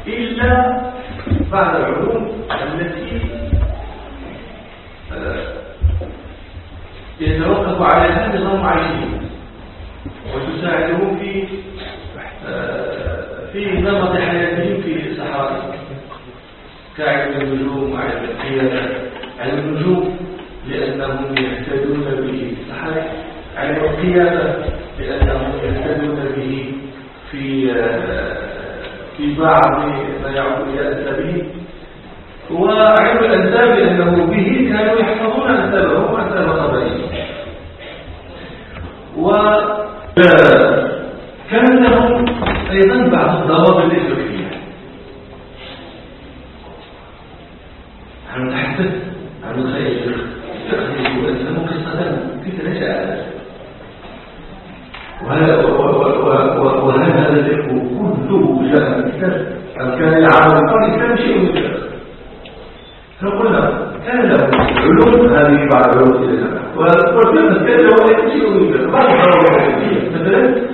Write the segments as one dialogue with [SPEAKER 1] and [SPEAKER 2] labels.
[SPEAKER 1] إلا بعض العلوم التي يتوقف عليها نظام معيشي وتساعدهم في نمط حياتهم في الصحراء، كعلم النجوم وعلم القيادة. علم النجوم لأنهم يهتدون به في الصحراء، علم القيادة لأنهم يهتدون به في بعض ما يعود إلى أنسابه، وعلم الأنساب لأنه به كانوا يحفظون أنسابهم وأنساب قبائلهم. وكان لهم أيضا بعض الضوابط الفقهية. نحن نتحدث عن الخير الفقهي وأنه قصة كيف نشأ، وهذا الفقه كله جاء من الكتاب أم كان العالم قبل الإسلام شيء من الفقه. فقلنا كان له علوم، هذه بعض علوم الإسلام، والفقه كان له شيء من الفقه. بعض العلوم مثلا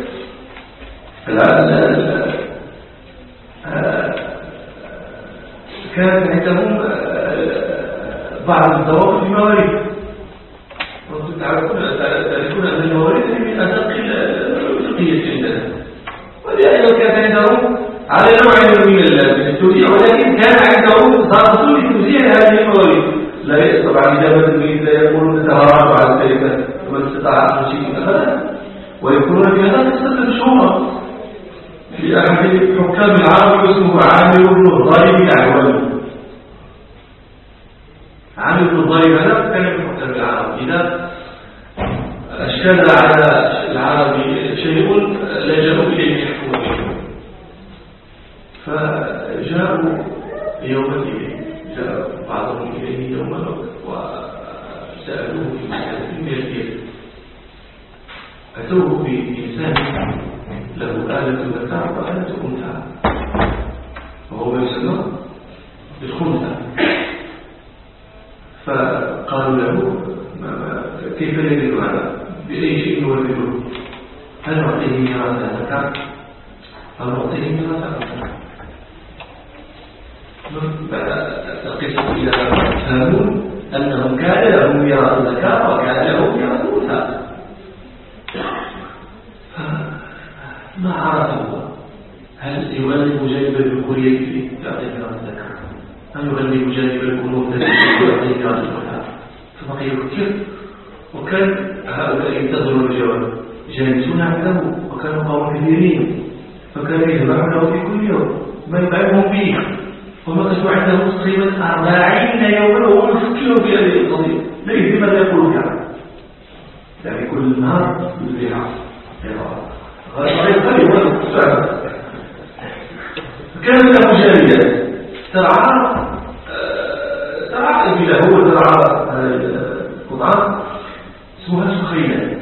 [SPEAKER 1] كان عندهم بعض الضوابط في المواريث، وانتم تعرفون أن المواريث من أدق الفقهية عندنا، ولأنه كان عندهم على نوع من التوزيع، ولكن كان عندهم ضابط لتوزيع هذه المواريث. لا يستطيع إجابة الميت، لا يقولون نتهرب على التركة ومن استطاع أن شيء أخذ، ويكونون في هذا قصة مشهورة في أحد حكام العرب اسمه عامر بن الضريب العوالي. عامر بن الضريب هذا كان من حكام العرب، إذا أشكال على العرب شيء لجأوا إليه يحكمون به. فجاءوا يوما إليه، جاء بعضهم إليه يوما وسألوه في مسألة من الدين. أتوه بإنسان له آلة ذكر وآلة أنثى، وهو يسمى بالخنثى. فقالوا له كيف يجد هذا؟ بأي شيء يولده؟ هل نعطيه ميراث ذكر أو نعطيه ميراث أنثى؟ القصة إلى فهمون أنهم كان لهم ميراث ذكر وكان لهم ميراث أنثى، ما عرفوا هل يغلب جانب الذكورية في تعطي ميراث الذكر أم يغلب جانب الأنوثة في تعطي ميراث الأنثى؟ فبقي يفكر، وكان هؤلاء ينتظرون الجواب، جالسون عنده وكانوا قوم كثيرين، فكان يجمعونه في كل يوم ما يطعمهم فيه، ومكثوا عنده تقريبا 40 يوما وهم يفكرون في هذه القضية، ليس ماذا يقول فيها، يعني كل نهار يذبح كان له جارية ترعى إبله وترعى قطعان اسمها سخينة.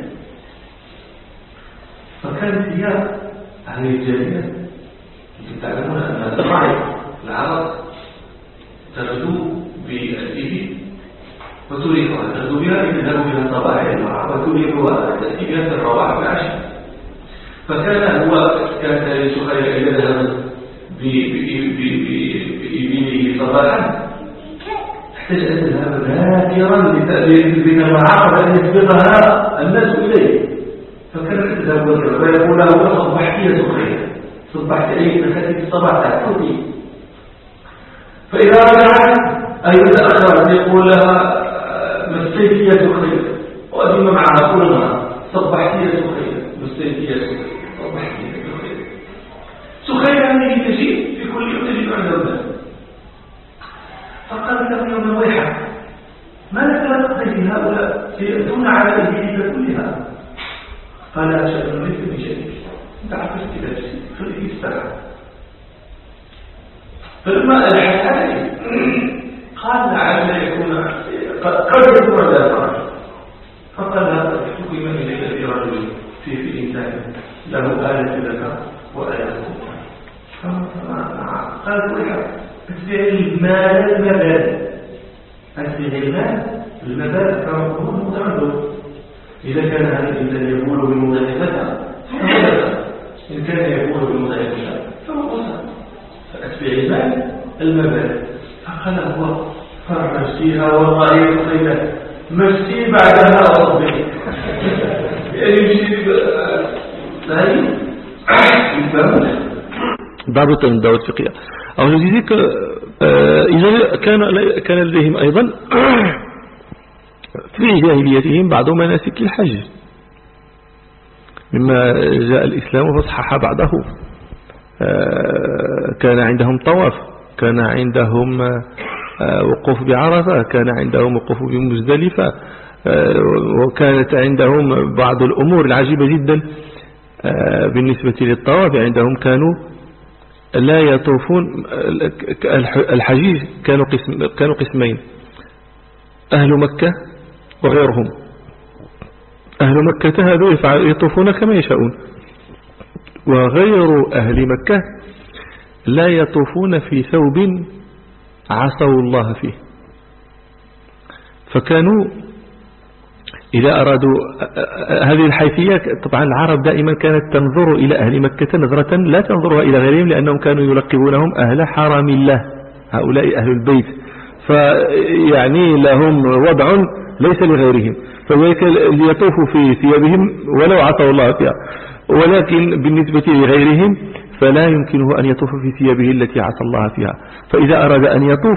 [SPEAKER 1] فكانت هي هذه الجارية، تعلمون أن العرب تغدو بالإبل وتريقها، تغدو بها يذهب بها الصباح وتريقها تأتي بها في الرواح والعشاء. فكان هو كان سخير يذهب بإبله صباحا، احتاج أن تذهب ذاكرا لتتعاقب أن يسبقها الناس إليه، فكانت تذهب ذاكرا فيقول له صبحت يا سخير، صبحت أي مساكن الصباح تأتي. فإذا رجعت أي تأخرت يقول لها مسيت يا سخير، وأدم معها كل نهار صبحت يا سخير، مسيت يا سخير، صبحت يا سخير. سخير هذه تجيء في كل يوم تجد عند الناس. فقال له يوم ويحك، ما لك تقضي هؤلاء سيأتون على الإبل كلها؟ قال أشهد أن ليس بشيء، أنت عفشت إلى شيء خليه الساعة. فلما ألحق عليه قال لعل يكون قد يكون ذا فرج، فقال هذا احتكم إليك في رجل في إنسان له آلة ذكر وآلة أنثى. قال ويحك اتبع المال المبادئ، اتبع المال كما يقول متعدد. إذا كان هذا الإنسان يقول بالمضاعفتها فهو إن كان يقول بالمضاعفتها فهو قصة، فأتبع العباد المبادئ. فقال هو فرع نفسيها والقرية قيلة مشتي بعدها أصبي
[SPEAKER 2] ضابط من الدعوة الفقهية. أو نجد إذا كان لديهم أيضا في جاهليتهم بعض مناسك الحج مما جاء الإسلام فصحح بعضه. كان عندهم طواف، كان عندهم وقوف بعرفة، كان عندهم وقوف بمزدلفة، وكانت عندهم بعض الأمور العجيبة جدا بالنسبة للطواف. عندهم كانوا لا يطوفون. الحجيج كانوا قسمين: أهل مكة وغيرهم. أهل مكة هذو يطوفون كما يشاءون، وغير أهل مكة لا يطوفون في ثوب عصوا الله فيه. فكانوا إذا أرادوا هذه الحيثية، طبعا العرب دائما كانت تنظر إلى أهل مكة نظرة لا تنظرها إلى غيرهم، لأنهم كانوا يلقبونهم أهل حرم الله، هؤلاء أهل البيت، فيعني لهم وضع ليس لغيرهم، فذلك ليطوفوا في ثيابهم ولو عصوا الله فيها. ولكن بالنسبة لغيرهم فلا يمكنه أن يطوف في ثيابه التي عصى الله فيها. فإذا أراد أن يطوف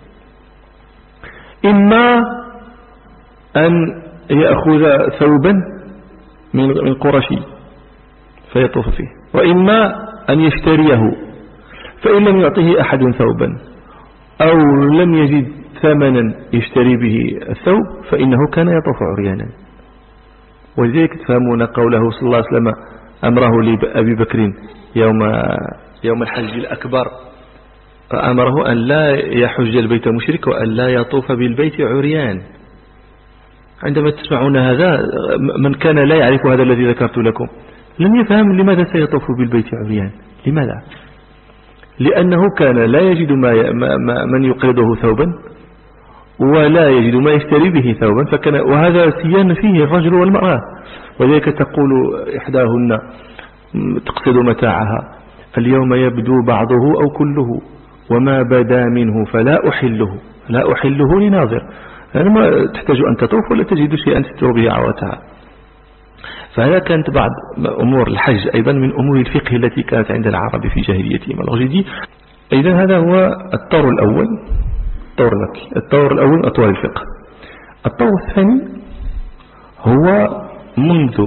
[SPEAKER 2] إما أن يأخذ ثوبا من قرشي فيطوف فيه، وإما أن يشتريه، فإن لم يعطيه أحد ثوبا أو لم يجد ثمنا يشتري به الثوب فإنه كان يطوف عريانا. ولذلك تفهمون قوله صلى الله عليه وسلم أمره لأبي بكر يوم الحج الأكبر، أمره أن لا يحج البيت مشرك وأن لا يطوف بالبيت عريان. عندما تسمعون هذا، من كان لا يعرف هذا الذي ذكرت لكم لم يفهم لماذا سيطوف بالبيت عريان. لماذا؟ لأنه كان لا يجد من يقرضه ثوبا ولا يجد ما يشتري به ثوبا، وهذا سيان فيه الرجل والمرأة. وذلك تقول إحداهن تقصد متاعها: اليوم يبدو بعضه أو كله، وما بدا منه فلا أحله لناظر. يعني ما تحتاج أن تطوف ولا تجد شيئا تستر به عورتها. فهذا كانت بعض أمور الحج أيضا من أمور الفقه التي كانت عند العرب في جاهليتهم. إذن هذا هو الطور الأول، الطور المكي. الطور الأول أطوار الفقه. الطور الثاني هو منذ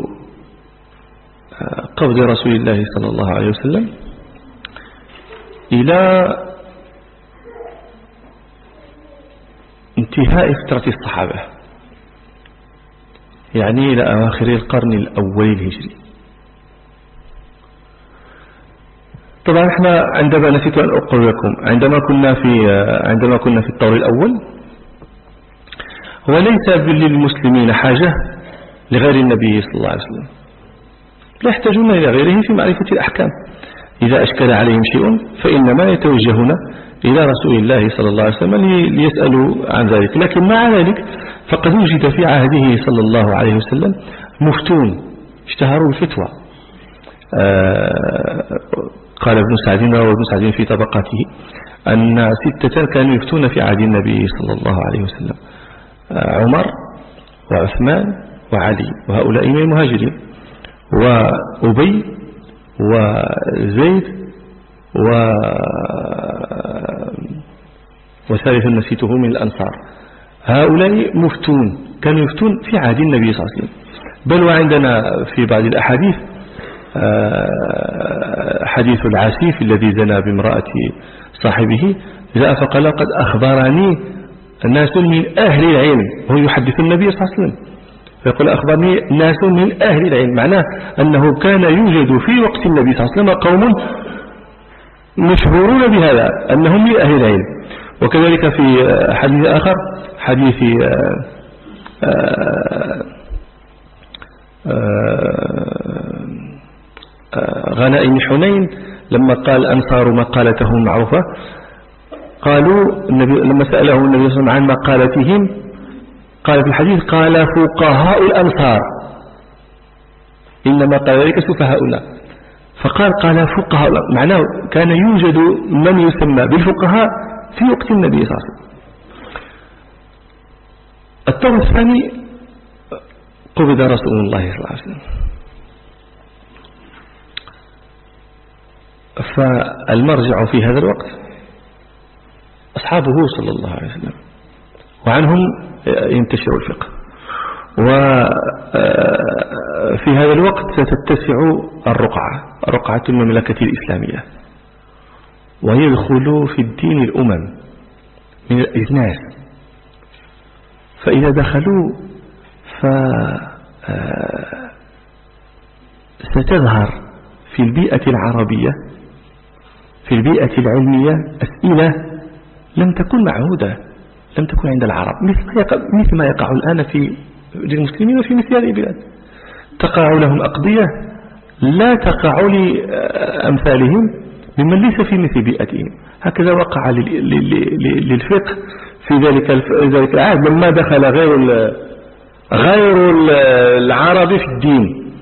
[SPEAKER 2] قبض رسول الله صلى الله عليه وسلم إلى انتهاء فترة الصحابة، يعني إلى أواخر القرن الأول الهجري. طبعا احنا عندما نسيت أن أقول لكم عندما كنا في الطور الأول، وليس للمسلمين حاجة لغير النبي صلى الله عليه وسلم، لا يحتاجون إلى غيره في معرفة الأحكام. إذا أشكل عليهم شيء فإنما يتوجهون إلى رسول الله صلى الله عليه وسلم ليسألوا عن ذلك. لكن مع ذلك فقد وجد في عهده صلى الله عليه وسلم مفتون اشتهروا الفتوى. قال ابن سعد وابن سعد في طبقاته أن 6 كانوا يفتون في عهد النبي صلى الله عليه وسلم: عمر وعثمان وعلي، وهؤلاء من المهاجرين، وأبي وزيد وثالثا نسيته من الأنصار. هؤلاء مفتون كانوا يفتون في عهد النبي صلى الله عليه وسلم. بل وعندنا في بعض الأحاديث حديث العسيف الذي زنى بامرأة صاحبه، جاء فقال: قد أخبرني ناس من أهل العلم، هو يحدث النبي صلى الله عليه وسلم، فيقول: أخبرني ناس من أهل العلم، معناه أنه كان يوجد في وقت النبي صلى الله عليه وسلم قوم مشهورون بهذا أنهم من أهل العلم. وكذلك في حديث آخر، حديث غنائم حنين، لما قال الأنصار مقالتهم معروفة، قالوا لما سأله النبي صلى الله عليه وسلم عن مقالتهم قال في الحديث: قال فقهاء الأنصار، إنما قال ذلك سفهاؤنا. قال فقهاء، معناه كان يوجد من يسمى بالفقهاء في وقت النبي صلى الله عليه وسلم. الطور الثاني قبض رسول الله صلى الله عليه وسلم، فالمرجع في هذا الوقت أصحابه صلى الله عليه وسلم، وعنهم ينتشر الفقه. وفي هذا الوقت ستتسع رقعة المملكة الإسلامية، ويدخل في الدين الأمم من الإجناس. فإذا دخلوا ستظهر في البيئة العربية، في البيئة العلمية، أسئلة لم تكن معهودة، لم تكن عند العرب، مثل ما يقع الآن في للمسلمين في مثل هذه البلاد. تقع لهم أقضية لا تقع لأمثالهم ممن ليس في مثل بيئتهم. هكذا وقع للفقه في ذلك العهد لما دخل غير العرب في الدين.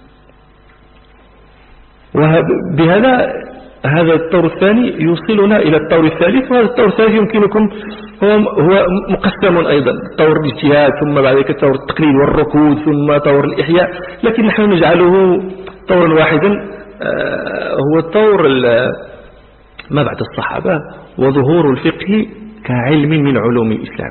[SPEAKER 2] وبهذا هذا الطور الثاني يوصلنا إلى الطور الثالث، وهذا الطور الثالث يمكنكم هو مقسم أيضا، طور الاجتهاد، ثم بعد ذلك طور التقليد والركود، ثم طور الإحياء، لكن نحن نجعله طورا واحدا، هو طور ما بعد الصحابة وظهور الفقه كعلم من علوم الإسلام.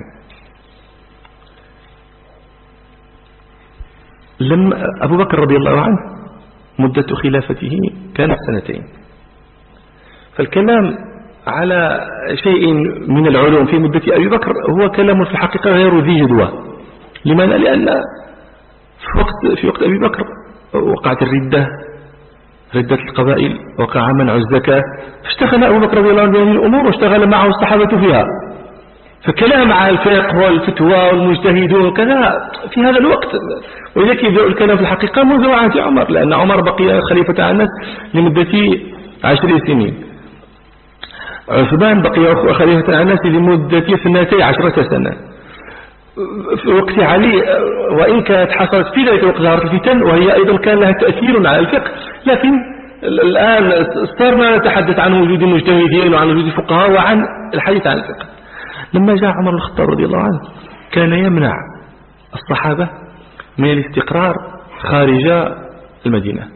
[SPEAKER 2] لما أبو بكر رضي الله عنه مدة خلافته كانت 2 سنين، فالكلام على شيء من العلوم في مدة أبي بكر هو كلام في الحقيقة غير ذي جدوى. لماذا؟ لأن في وقت أبي بكر وقعت ردة القبائل، وقع منع الزكاة، فاشتغل أبو بكر رضي الله عنه بهذه الأمور واشتغل معه الصحابة فيها. فكلام على الفقه والفتوى والمجتهدون وكذا في هذا الوقت، ولذلك يبدأ الكلام في الحقيقة منذ عهد عمر، لأن عمر بقي خليفة على الناس لمدة 10 سنين، عثمان بقي خليفة على الناس لمدة 12 سنة. في وقت علي وإن كانت حصلت في ذلك الوقت ظهرت الفتن، وهي أيضا كان لها تأثير على الفقه، لكن الآن صرنا نتحدث عن وجود المجتهدين وعن وجود الفقهاء وعن الحديث عن الفقه. لما جاء عمر بن الخطاب رضي الله عنه كان يمنع الصحابة من الاستقرار خارج المدينة،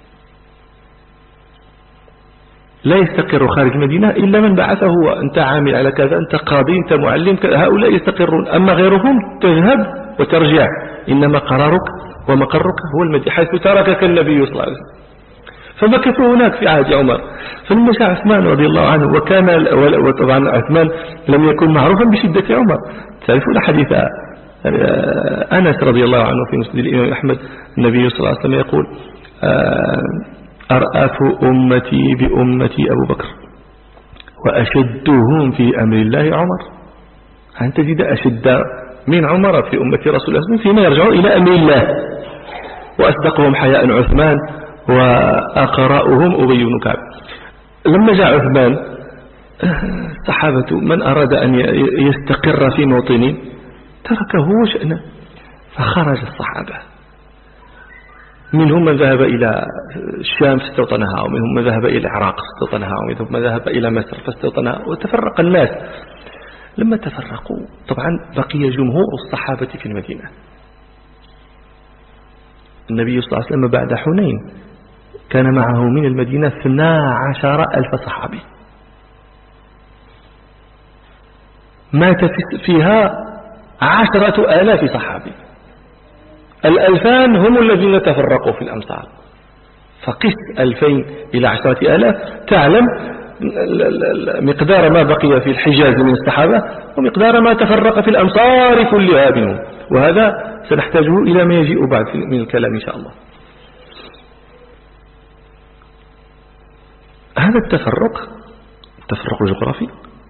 [SPEAKER 2] لا يستقر خارج المدينة إلا من بعثه هو، أنت عامل على كذا، أنت قاضي، أنت معلم، هؤلاء يستقرون، أما غيرهم تذهب وترجع، إنما قرارك ومقرك هو المدينة حيث تركك النبي صلى الله عليه وسلم. فمكثوا هناك في عهد عمر. فلما جاء عثمان رضي الله عنه، وطبعا عثمان لم يكن معروفا بشدة عمر، تعرفون حديث أنس رضي الله عنه في مسند الإمام أحمد، النبي صلى الله عليه وسلم يقول أرأف أمتي بأمتي أبو بكر وأشدهم في أمر الله عمر. أن تجد أشد من عمر في أمة رسول الله فيما يرجع إلى أمر الله، وأصدقهم حياء عثمان وأقرأهم أبي بن كعب. لما جاء عثمان الصحابة من أراد أن يستقر في موطنه تركه وشأنه، فخرج الصحابة، منهم من ذهب إلى الشام فاستوطنها، ومنهم من ذهب إلى العراق فاستوطنها، ومنهم من ذهب إلى مصر فاستوطنها، وتفرق الناس. لما تفرقوا طبعا بقي جمهور الصحابة في المدينة. النبي صلى الله عليه وسلم بعد حنين كان معه من المدينة 12,000 صحابي، مات فيها 10,000 صحابي. 2,000 هم الذين تفرقوا في الأمصار، فقس 2,000 إلى 10,000 تعلم مقدار ما بقي في الحجاز من الصحابة ومقدار ما تفرق في الأمصار كلها منهم، وهذا سنحتاجه إلى ما يجيء بعد من الكلام إن شاء الله. هذا التفرق الجغرافي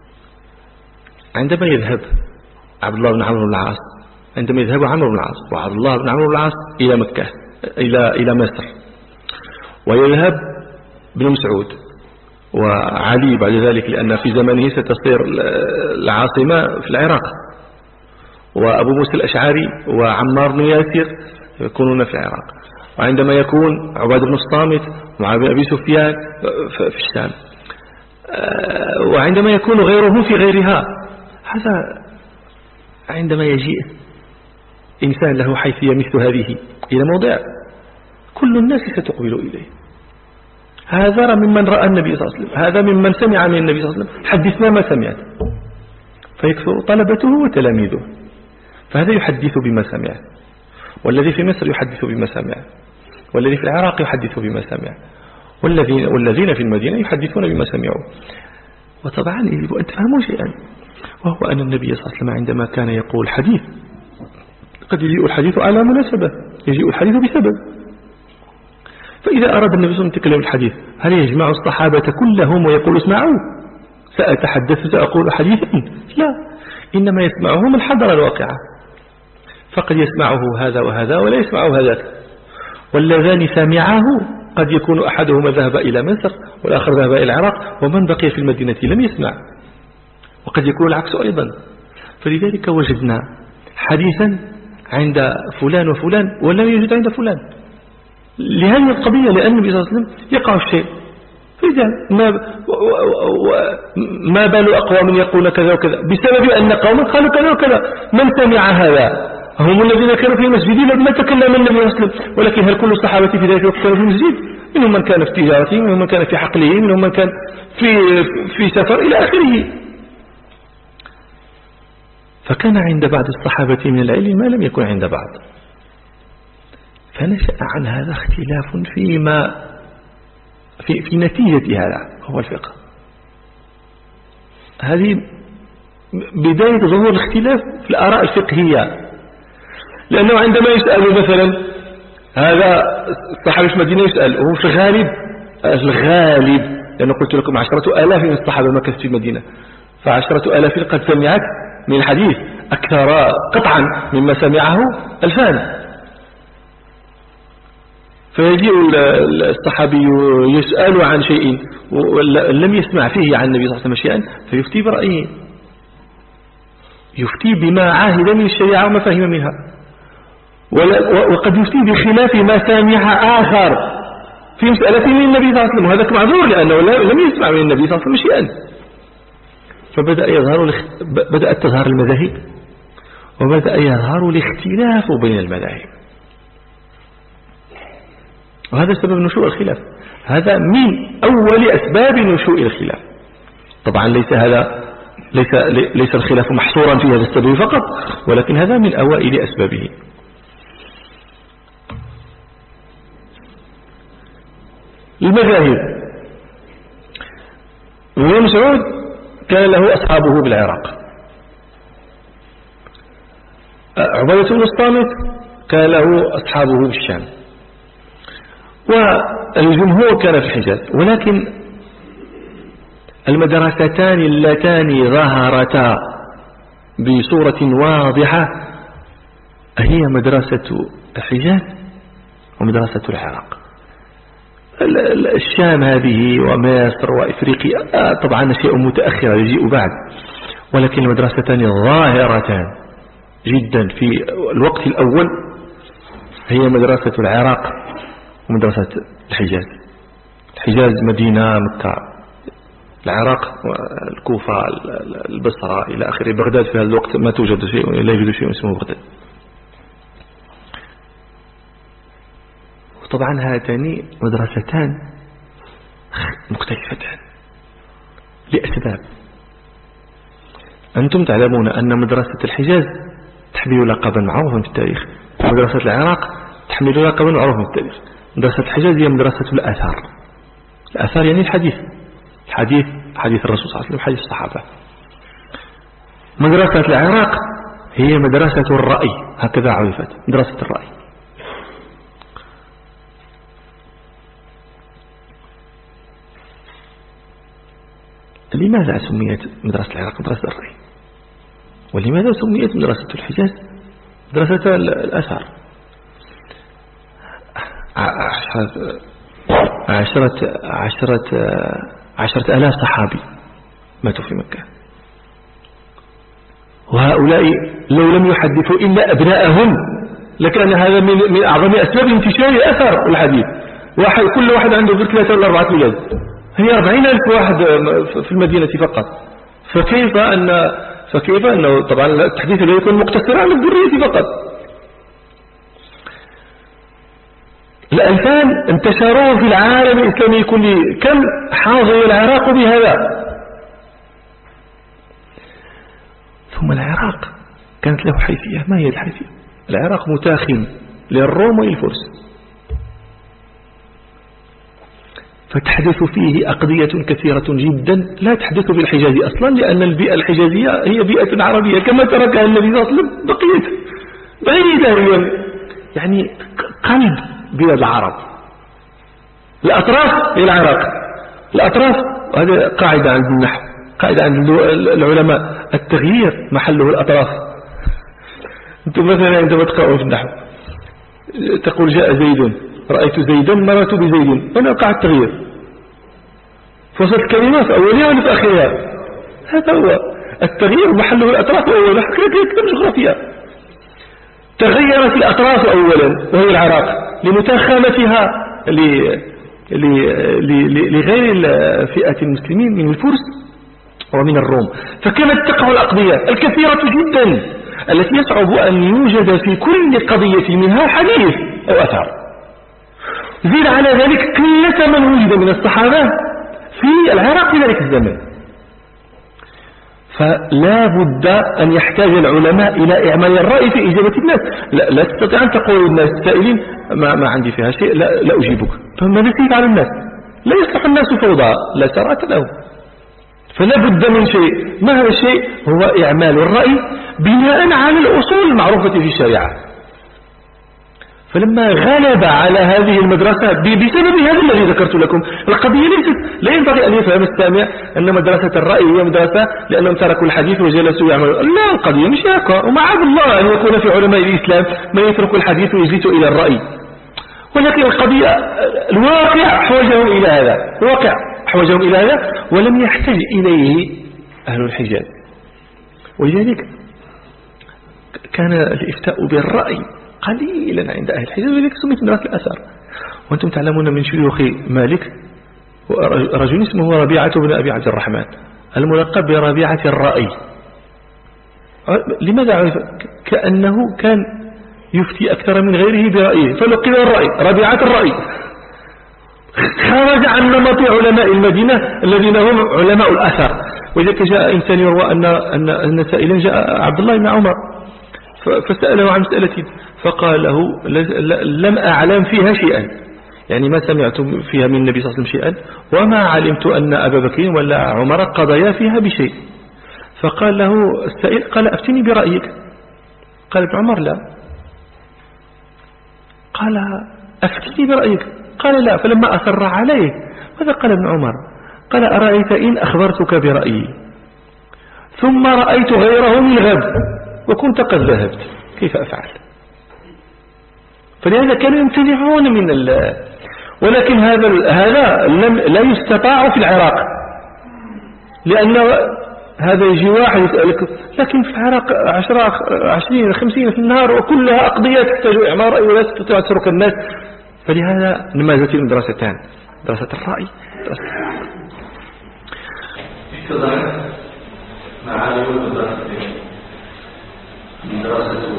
[SPEAKER 2] عندما يذهب عبد الله بن عمرو بن العاص، عندما يذهب عمرو بن العاص وعبد الله بن عمرو بن العاص إلى مكة إلى مصر، ويذهب ابن مسعود وعلي بعد ذلك، لأن في زمنه ستصير العاصمة في العراق، وأبو موسى الأشعري وعمار بن ياسر يكونون في العراق، وعندما يكون عبادة بن الصامت مع أبي سفيان في الشام، وعندما يكون غيره في غيرها. هذا عندما يجيء إنسان له حيثية مثل هذه إلى موضع كل الناس ستقبل إليه. هذا ممن رأى النبي صلى الله عليه وسلم، هذا ممن سمع من النبي صلى الله عليه وسلم، حدثنا ما سمعت، فيكثر طلبته وتلاميذه. فهذا يحدث بما سمع، والذي في مصر يحدث بما سمع، والذي في العراق يحدث بما سمع، والذين في المدينة يحدثون بما سمعوا. وطبعا يجب أن تفهموا شيئا، وهو أن النبي صلى الله عليه وسلم عندما كان يقول حديث قد يجيء الحديث على مناسبة، يجيء الحديث بسبب. فإذا أراد النبي صلى الله عليه وسلم تكلم الحديث هل يجمع الصحابة كلهم ويقول اسمعوا سأتحدث سأقول حديثا؟ لا، إنما يسمعه من حضر الواقعة، فقد يسمعه هذا وهذا ولا يسمعه هذاك، واللذان سمعه قد يكون أحدهما ذهب إلى مصر والآخر ذهب إلى العراق، ومن بقي في المدينة لم يسمع، وقد يكون العكس أيضا. فلذلك وجدنا حديثا عند فلان وفلان ولم يوجد عند فلان، لهذه القضية، لأن النبي صلى الله عليه وسلم يقع الشيء ما بال أقوام يقول كذا وكذا بسبب أن قوما قالوا كذا وكذا. من سمع هذا هم الذين كانوا في المسجد لما تكلم النبي صلى الله عليه وسلم، ولكن هل كل الصحابة في ذلك الوقت كانوا في المسجد؟ منهم من كان في تجارته، منهم من كان في حقله، منهم من كان في سفر إلى آخره. فكان عند بعض الصحابة من العلم ما لم يكن عند بعض، فنشأ عن هذا اختلاف في نتيجة هذا هو الفقه. هذه بداية ظهور الاختلاف في الآراء الفقهية، لأنه عندما يسأل مثلا هذا الصحابي في المدينة يسأل وهو في الغالب لأنه قلت لكم 10,000 من الصحابة ما كانت في المدينة، ف10,000 قد سمعت من الحديث أكثر قطعا مما سمعه 2000. فيجيء الصحابي يسأل عن شيء لم يسمع فيه عن النبي صلى الله عليه وسلم شيئا فيفتي برأيه، يفتي بما عاهد من الشريعة وما فهم منها، وقد يفتي بخلاف ما سامع آخر في مسألة من النبي صلى الله عليه وسلم، وهذا معذور لأنه لم يسمع من النبي صلى الله عليه وسلم شيئا. بدأت تظهر المذاهب، وبدأ يظهر الاختلاف بين المذاهب، وهذا سبب نشوء الخلاف. هذا من أول أسباب نشوء الخلاف. طبعا ليس الخلاف محصورا في هذا السبب فقط، ولكن هذا من أوائل أسبابه. المذاهب، ابن مسعود كان له أصحابه بالعراق، عبادة بن الصامت كان له أصحابه بالشام، والجمهور كان في الحجاز. ولكن المدرستان اللتان ظهرتا بصورة واضحة هي مدرسة الحجاز ومدرسة العراق. الشام هذه ومصر وإفريقيا طبعا شيء متأخر يجيء بعد، ولكن المدرستان ظاهرتان جدا في الوقت الأول هي مدرسة العراق ومدرسة الحجاز. الحجاز مدينة مكة، العراق الكوفة البصرة إلى آخره. بغداد في هذا الوقت ما توجد شيء، لا يوجد شيء اسمه بغداد. وطبعا هاتان مدرستان مختلفتان لأسباب. أنتم تعلمون أن مدرسة الحجاز تحمل لقبا معروفا في التاريخ، مدرسة العراق تحمل لقبا معروفا في التاريخ. مدرسة الحجاز هي مدرسة الآثار. الآثار يعني الحديث حديث الرسول صلى الله عليه وسلم، حديث الصحابة. مدرسة العراق هي مدرسة الرأي، هكذا عرفت مدرسة الرأي. لماذا سميت مدرسة العراق مدرسة الرأي؟ ولماذا سميت مدرسة الحجاز مدرسة الآثار؟ 10,000 صحابي ماتوا في مكة، وهؤلاء لو لم يحدثوا إلا أبناءهم لكان هذا من أعظم أسباب انتشار أثر الحديث. كل واحد عنده غير 3 ولا 4 تلميذ، هي 40,000 واحد في المدينة فقط. فكيف أنه طبعا التحديث لا يكون مقتصرا على الذرية فقط. الألفان انتشروا في العالم الإسلامي كله. كم حاضر العراق بهذا؟ ثم العراق كانت له حيثية. ما هي الحيثية؟ العراق متاخم للروم والفرس، فتحدث فيه أقضية كثيرة جدا لا تحدث في الحجاز أصلا، لأن البيئة الحجازية هي بيئة عربية كما تركها النبي صلى الله عليه وسلم بقية بعيدة، يعني قلب بلاد العرب. الأطراف هي العراق، الأطراف هذه قاعدة عند النحو، قاعدة عند العلماء، التغيير محله الأطراف. أنتم مثلا عندما تقرأوا في النحو تقول جاء زيد، رأيت زيدا، مررت بزيد، هنا وقع التغيير في وسط الكلمة، في أولها ولا في آخرها. هذا هو التغيير محله الأطراف أولا. كتاب جغرافيا تغيرت الأطراف أولا وهي العراق لمتاخمتها لغير فئة المسلمين من الفرس ومن الروم. فكانت تقع الأقضية الكثيرة جدا التي يصعب أن يوجد في كل قضية منها حديث أو أثر. زيد على ذلك قلة من وجد من الصحابة في العراق في ذلك الزمن، فلا بد أن يحتاج العلماء إلى إعمال الرأي في إجابة الناس. لا تستطيع أن تقول للناس السائلين ما عندي فيها شيء، لا أجيبك، فماذا سيفعل الناس؟ لا يصلح الناس فوضى، لا سرعة لهم. فلا بد من شيء، ما هذا الشيء؟ هو إعمال الرأي بناء على الأصول المعروفة في الشريعة. فلما غلب على هذه المدرسة بسبب هذا الذي ذكرت لكم، القضية لا ينبغي أن يفهم السامع أن مدرسة الرأي هي مدرسة لأنهم تركوا الحديث وجلسوا يعملوا. لا، القضية مش هكا، ومعاذ الله أن يكون في علماء الإسلام من يترك الحديث ويجلس إلى الرأي، ولكن القضية الواقع حوجهم إلى هذا، الواقع حوجهم إلى هذا ولم يحتج إليه أهل الحجاز. ولذلك كان الإفتاء بالرأي قليلا عند أهل الحجاز، ولذلك سميت مدرسة الأثر. وأنتم تعلمون من شيوخ مالك رجل اسمه ربيعة بن أبي عبد الرحمن الملقب بربيعة الرأي. لماذا عرف؟ كأنه كان يفتي أكثر من غيره برأيه، فلقب الرأي ربيعة الرأي. خرج عن نمط علماء المدينة الذين هم علماء الأثر. وذلك جاء إنسان يروى أن سائلا جاء عبد الله بن عمر فسأله عن مسألة، فقال له لم أعلم فيها شيئا، يعني ما سمعت فيها من النبي صلى الله عليه وسلم شيئا، وما علمت أن أبا بكر ولا عمر قضيا فيها بشيء. فقال له السائل، قال أفتني برأيك. قال ابن عمر لا. قال أفتني برأيك. قال لا. فلما أصر عليه ماذا قال ابن عمر؟ قال أرأيت إن أخبرتك برأيي ثم رأيت غيره من غد وكنت قد ذهبت، كيف أفعل؟ فلهذا كانوا يمتنعون من ولكن هذا لا يستطاع في العراق، لأن هذا يجي واحد يسألك، لكن في العراق 10 20 50 في النهار وكلها أقضية تحتاج إعمار ولا تستطيع تترك الناس. فلهذا نمازت المدرستان، دراسة الرأي
[SPEAKER 1] اتضحت معالم المدرستين، دراسة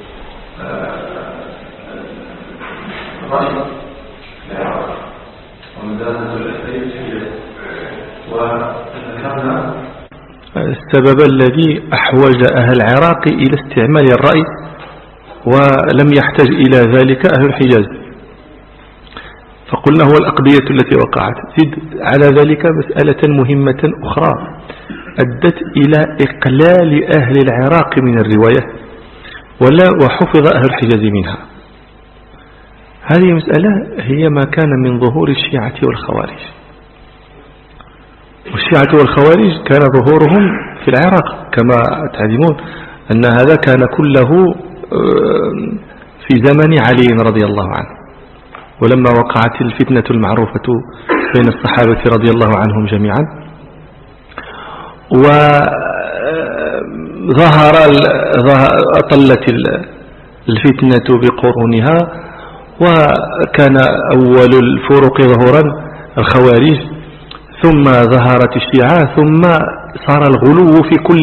[SPEAKER 1] الرأي العراق ومدرسة الأثرية، وذكرنا
[SPEAKER 2] السبب الذي أحوج أهل العراق إلى استعمال الرأي ولم يحتاج إلى ذلك أهل الحجاز. فقلنا هو الأقضية التي وقعت. زد على ذلك مسألة مهمة أخرى أدت إلى إقلال أهل العراق من الرواية وحفظ أهل الحجاز منها. هذه مسألة هي ما كان من ظهور الشيعة والخوارج. والشيعة والخوارج كان ظهورهم في العراق كما تعلمون أن هذا كان كله في زمن علي رضي الله عنه. ولما وقعت الفتنة المعروفة بين الصحابة رضي الله عنهم جميعا وظهر أطلت الفتنة بقرونها، وكان أول الفروق ظهورا الخوارج، ثم ظهرت الشيعة، ثم صار الغلو في كل.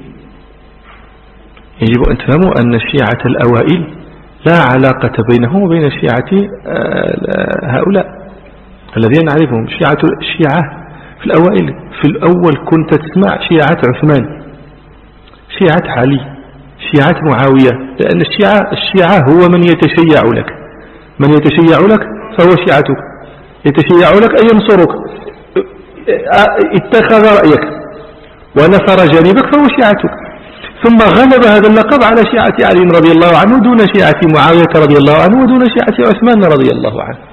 [SPEAKER 2] يجب أن تفهموا أن الشيعة الأوائل لا علاقة بينهم وبين الشيعة هؤلاء الذين نعرفهم. الشيعة في الأوائل، في الأول كنت تسمع شيعة عثمان، شيعة علي، شيعة معاوية، لأن الشيعة هو من يتشيع لك، من يتشيع لك فهو شيعتك، يتشيع لك أي ينصرك، اتخذ رأيك ونصر جانبك فهو شيعتك. ثم غلب هذا اللقب على شيعة علي رضي الله عنه دون شيعة معاوية رضي الله عنه ودون شيعة عثمان رضي الله عنه.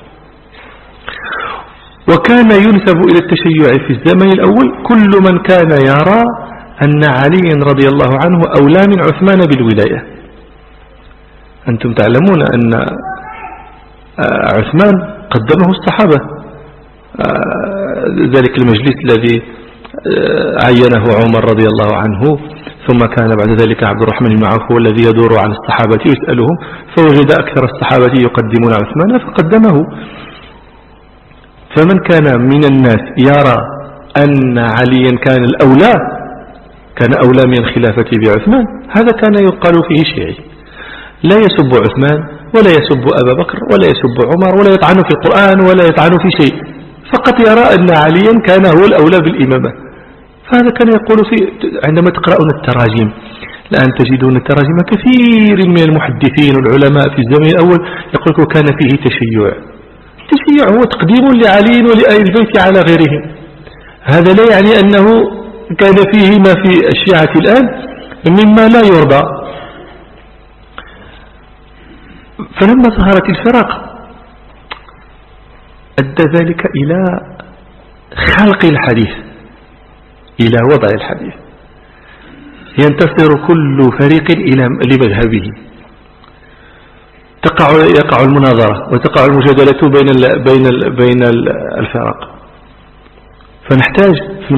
[SPEAKER 2] وكان ينسب إلى التشيع في الزمن الأول كل من كان يرى أن علي رضي الله عنه أولى من عثمان بالولاية. أنتم تعلمون أن عثمان قدمه الصحابة، ذلك المجلس الذي عينه عمر رضي الله عنه، ثم كان بعد ذلك عبد الرحمن بن عوف هو الذي يدور عن الصحابة يسألهم، فوجد أكثر الصحابة يقدمون عثمان فقدمه. فمن كان من الناس يرى أن عليا كان الأولى، كان أولى من الخلافة بعثمان، هذا كان يقال فيه شيعي، لا يسب عثمان ولا يسب أبا بكر ولا يسب عمر ولا يطعن في القرآن ولا يطعن في شيء، فقط يرى أن عليا كان هو الأولى بالإمامة. فهذا كان يقول عندما تقرؤون التراجم الآن تجدون التراجم كثير من المحدثين والعلماء في الزمن الأول يقول كان فيه تشيع. التشيع هو تقديم لعلي ولآل البيت على غيرهم، هذا لا يعني أنه كان فيه ما في الشيعة الآن مما لا يرضى. فلما ظهرت الفرق أدى ذلك إلى خلق الحديث، إلى وضع الحديث، ينتصر كل فريق لمذهبه، يقع المناظرة وتقع المجادلة بين الفرق. فنحتاج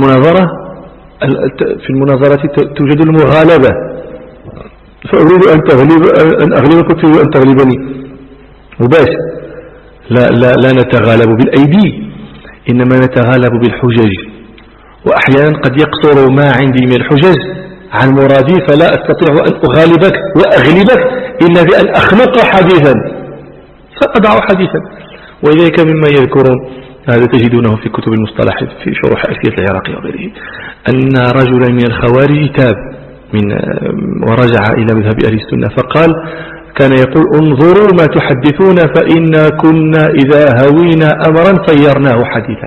[SPEAKER 2] في المناظرة توجد المغالبة، فأريد أن أغلبك وأن تغلبني وباش. لا نتغالب بالأيدي، إنما نتغالب بالحجج، وأحيانا قد يقصر ما عندي من الحجج عن مرادي، فلا أستطيع أن أغالبك وأغلبك إلا بأن أخلق حديثا، فأضع حديثا. وذلك مما يذكرون، هذا تجدونه في كتب المصطلح في شروح ألفية العراقي وغيره، أن رجلا من الخوارج تاب ورجع إلى مذهب أهل السنة، فقال كان يقول انظروا ما تحدثون فإنا كنا إذا هوينا أمرا صيرناه حديثا.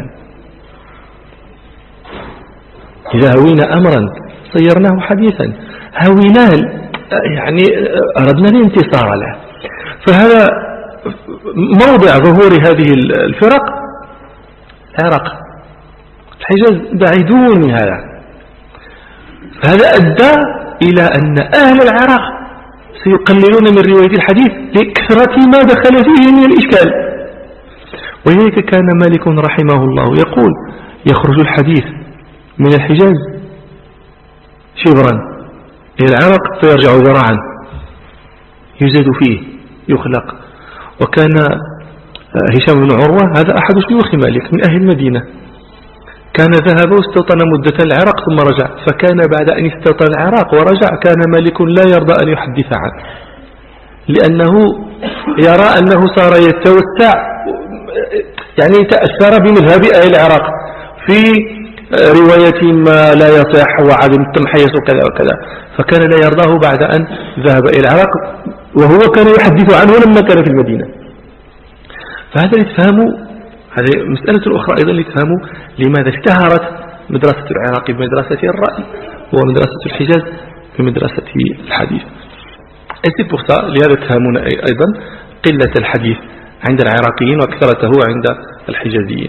[SPEAKER 2] إذا هوينا أمرا صيرناه حديثا، هويناه يعني أردنا الانتصار له. فهذا موضع ظهور هذه الفرق العراق، الحجاز بعيدون من هذا. فهذا أدى إلى أن أهل العراق سيقللون من رواية الحديث لكثرة ما دخل فيه من الإشكال. ولذلك كان مالك رحمه الله يقول يخرج الحديث من الحجاز شبرا إلى العراق فيرجع ذراعا، يزاد فيه يخلق. وكان هشام بن عروة هذا أحد شيوخ مالك من أهل المدينة، كان ذهب واستوطن مدة العراق ثم رجع، فكان بعد أن استوطن العراق ورجع كان مالك لا يرضى أن يحدث عنه، لأنه يرى أنه صار يتوسع، يعني تأثر بمذهب أهل العراق في رواية ما لا يصح وعدم التمحيص وكذا وكذا، فكان لا يرضاه بعد أن ذهب إلى العراق، وهو كان يحدث عنه لما كان في المدينة. فهذا لتفهموا، هذه مسألة أخرى أيضا لتفهموا لماذا اشتهرت مدرسة العراق بمدرسة الرأي ومدرسة الحجاز بمدرسة الحديث. لهذا تفهمون أيضا قلة الحديث عند العراقيين وكثرته عند الحجازيين.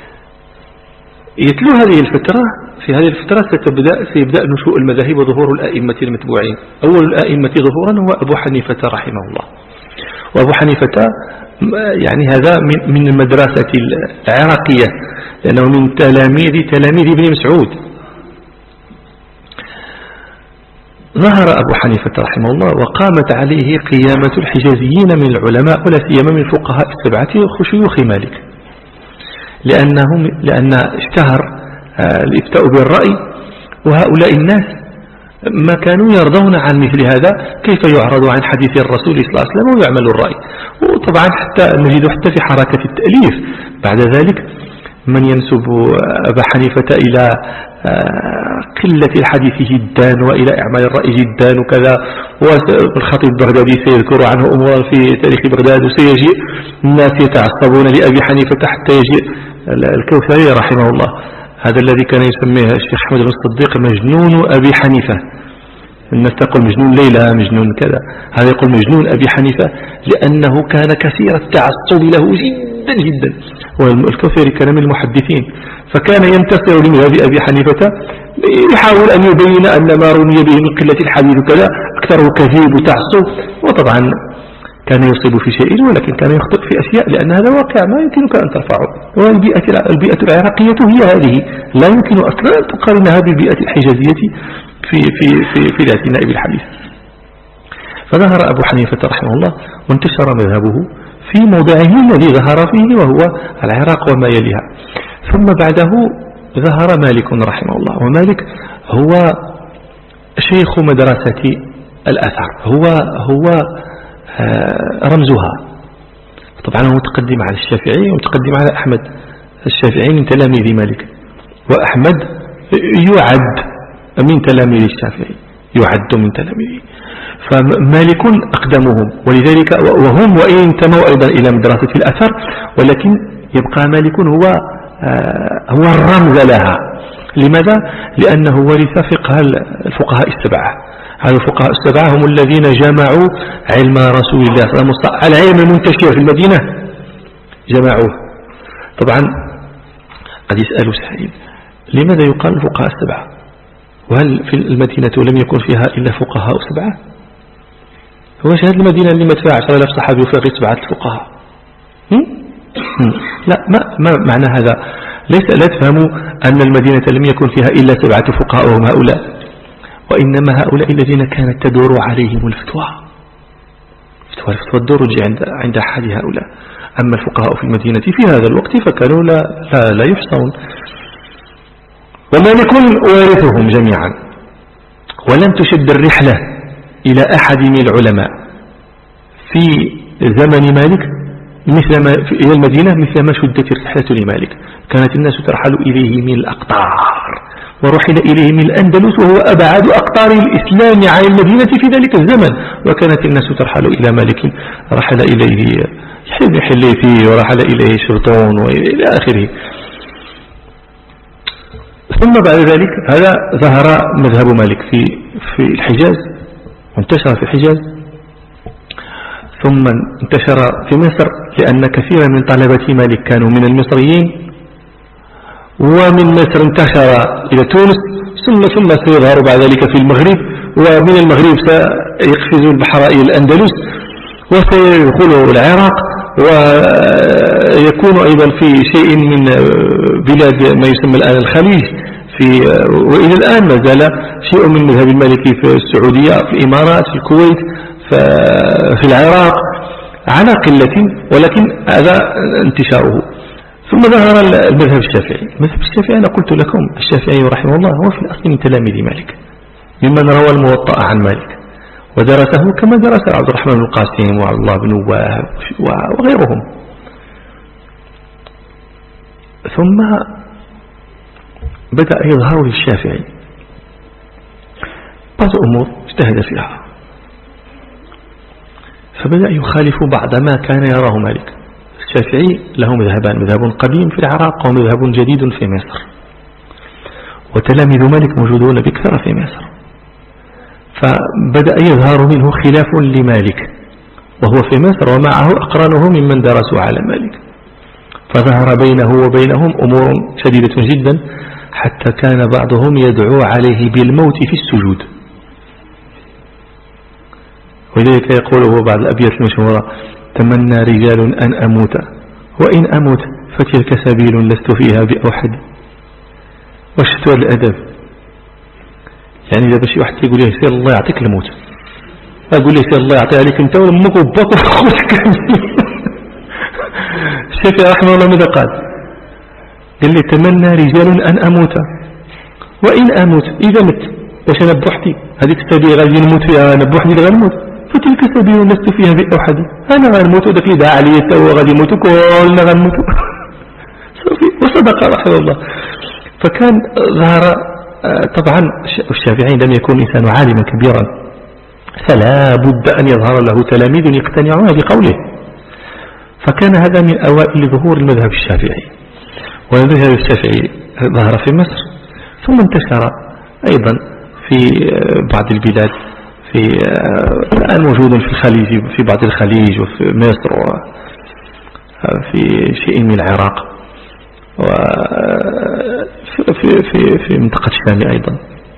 [SPEAKER 2] يتلو هذه الفترة، في هذه الفترة سيبدأ نشوء المذاهب وظهور الآئمة المتبوعين. أول الآئمة ظهورا هو أبو حنيفة رحمه الله. وأبو حنيفة يعني هذا من المدرسة العراقية، لأنه من تلاميذ ابن مسعود. ظهر أبو حنيفة رحمه الله وقامت عليه قيامة الحجازيين من العلماء ولا سيما من الفقهاء السبعة شيوخ مالك، لأن اشتهر الإفتاء بالرأي، وهؤلاء الناس ما كانوا يرضون عن مثل هذا، كيف يعرض عن حديث الرسول صلى الله عليه وسلم ويعمل الرأي. وطبعا حتى نجد حتى في حركة التأليف بعد ذلك من ينسب أبا حنيفة إلى قلة الحديث جدا وإلى إعمال الرأي جدا وكذا، والخطيب البغدادي سيذكر عنه أمورا في تاريخ بغداد، وسيجيء الناس يتعصبون لأبي حنيفة حتى يجيء الكوثري رحمه الله، هذا الذي كان يسميه الشيخ أحمد بن الصديق مجنون أبي حنيفة. الناس تقول مجنون ليلى، مجنون كذا، هذا يقول مجنون أبي حنيفة لأنه كان كثير التعصب له جدا جدا. والكوثري كان من المحدثين، فكان ينتصر لمذهب أبي حنيفة، يحاول أن يبين أن ما رمي به من قلة الحديث وكذا أكثره كذب وتعصب، وطبعا كان يصيب في شيء ولكن كان يخطئ في أشياء، لأن هذا واقع ما يمكنك أن ترفعه. والبيئة العراقية هي هذه، لا يمكن أصلا أن تقارنها بالبيئة الحجازية في الاعتناء بالحديث. فظهر أبو حنيفة رحمه الله وانتشر مذهبه في موضعه الذي ظهر فيه وهو العراق وما يليها. ثم بعده ظهر مالك رحمه الله، ومالك هو شيخ مدرسة الأثر، هو رمزها. طبعا هو متقدم على الشافعي ومتقدم على أحمد. الشافعي من تلاميذ مالك، وأحمد يعد من تلاميذ الشافعي، يعد من تلاميذه، فمالك أقدمهم، ولذلك وهم وإن انتموا أيضا إلى مدرسة الأثر، ولكن يبقى مالك هو الرمز لها. لماذا؟ لأنه ورث فقه الفقهاء السبعة. هذا الفقهاء السبعة هم الذين جمعوا علم رسول الله صلى الله عليه وسلم، العلم المنتشر في المدينة جمعوه. طبعا قد يسأل سائل لماذا يقال الفقهاء السبعة، وهل في المدينة لم يكن فيها إلا فقهاء سبعة؟ هو هذه المدينة اللي مدفع 10,000 صحابي وفيها 7 فقهاء؟ لا، ما معنى هذا؟ لا تفهموا أن المدينة لم يكن فيها إلا 7 فقهاء وهم هؤلاء، وإنما هؤلاء الذين كانت تدور عليهم الفتوى الدرج عند أحد هؤلاء. أما الفقهاء في المدينة في هذا الوقت فكانوا لا يحصون. ومالك وارثهم جميعا، ولم تشد الرحلة إلى أحد من العلماء في زمن مالك إلى المدينة مثل ما شدت الرحلة لمالك. كانت الناس ترحل إليه من الأقطار، ورحل إليه من الأندلس وهو أبعد أقطار الإسلام عن المدينة في ذلك الزمن، وكانت الناس ترحل إلى مالك، رحل إليه حليفي ورحل إليه شرطون وإلى آخره. ثم بعد ذلك هذا ظهر مذهب مالك في الحجاز، وانتشر في الحجاز، ثم انتشر في مصر، لأن كثيرا من طلبة مالك كانوا من المصريين، ومن مصر انتشر إلى تونس، ثم سيظهر بعد ذلك في المغرب، ومن المغرب سيقفز البحر إلى الأندلس، وسيدخل العراق، ويكون أيضا في شيء من بلاد ما يسمى الآن الخليج، وإلى الآن ما زال شيء من مذهب المالكي في السعودية، في الإمارات، في الكويت، في العراق، على قلة، ولكن هذا انتشاره. ثم ظهر المذهب الشافعي. المذهب الشافعي أنا قلت لكم الشافعي رحمه الله هو في الأصل من تلاميذ مالك، ممن روى الموطأ عن مالك ودرسه كما درس عبد الرحمن بن القاسم وعبد الله بن وهب وغيرهم. ثم بدأ يظهر للشافعي بعض أمور اجتهد فيها، فبدأ يخالف بعض ما كان يراه مالك. الشافعي له مذهبان، مذهب قديم في العراق ومذهب جديد في مصر، وتلاميذ مالك موجودون بكثرة في مصر، فبدأ يظهر منه خلاف لمالك وهو في مصر، ومعه أقرانه ممن درسوا على مالك، فظهر بينه وبينهم أمور شديدة جدا، حتى كان بعضهم يدعو عليه بالموت في السجود. ولذلك يقول هو بعض الأبيات المشهورة: تمنى رجال أن أموت، وإن أموت فتلك سبيل لست فيها بأوحد. وشتوى الأدب يعني إذا شي واحد يقول له سير الله يعطيك الموت، أقول له سير الله يعطيها لك أنت وأمك وباك وأخوك. الشافعي رحمه الله ماذا قال؟ قال لي تمنى رجال أن أموت وإن أموت إذا مت واش أنا بوحدي هذيك السبيل غادي نموت فيها أنا بوحدي اللي غنموت، فتلك سبيل لست فيها بأحد، أنا غنموت وداك اللي دعا علي حتى هو غادي يموت كلنا غنموت. وصدق رحمه الله. فكان ظهر طبعا الشافعي لم يكن إنسان عالما كبيرا، فلا بد أن يظهر له تلاميذ يقتنعون بقوله، فكان هذا من أوائل ظهور المذهب الشافعي. والمذهب الشافعي ظهر في مصر ثم انتشر أيضا في بعض البلاد، في الآن موجود في الخليج، في بعض الخليج وفي مصر وفي شيء من العراق وفي منطقة الشام أيضا.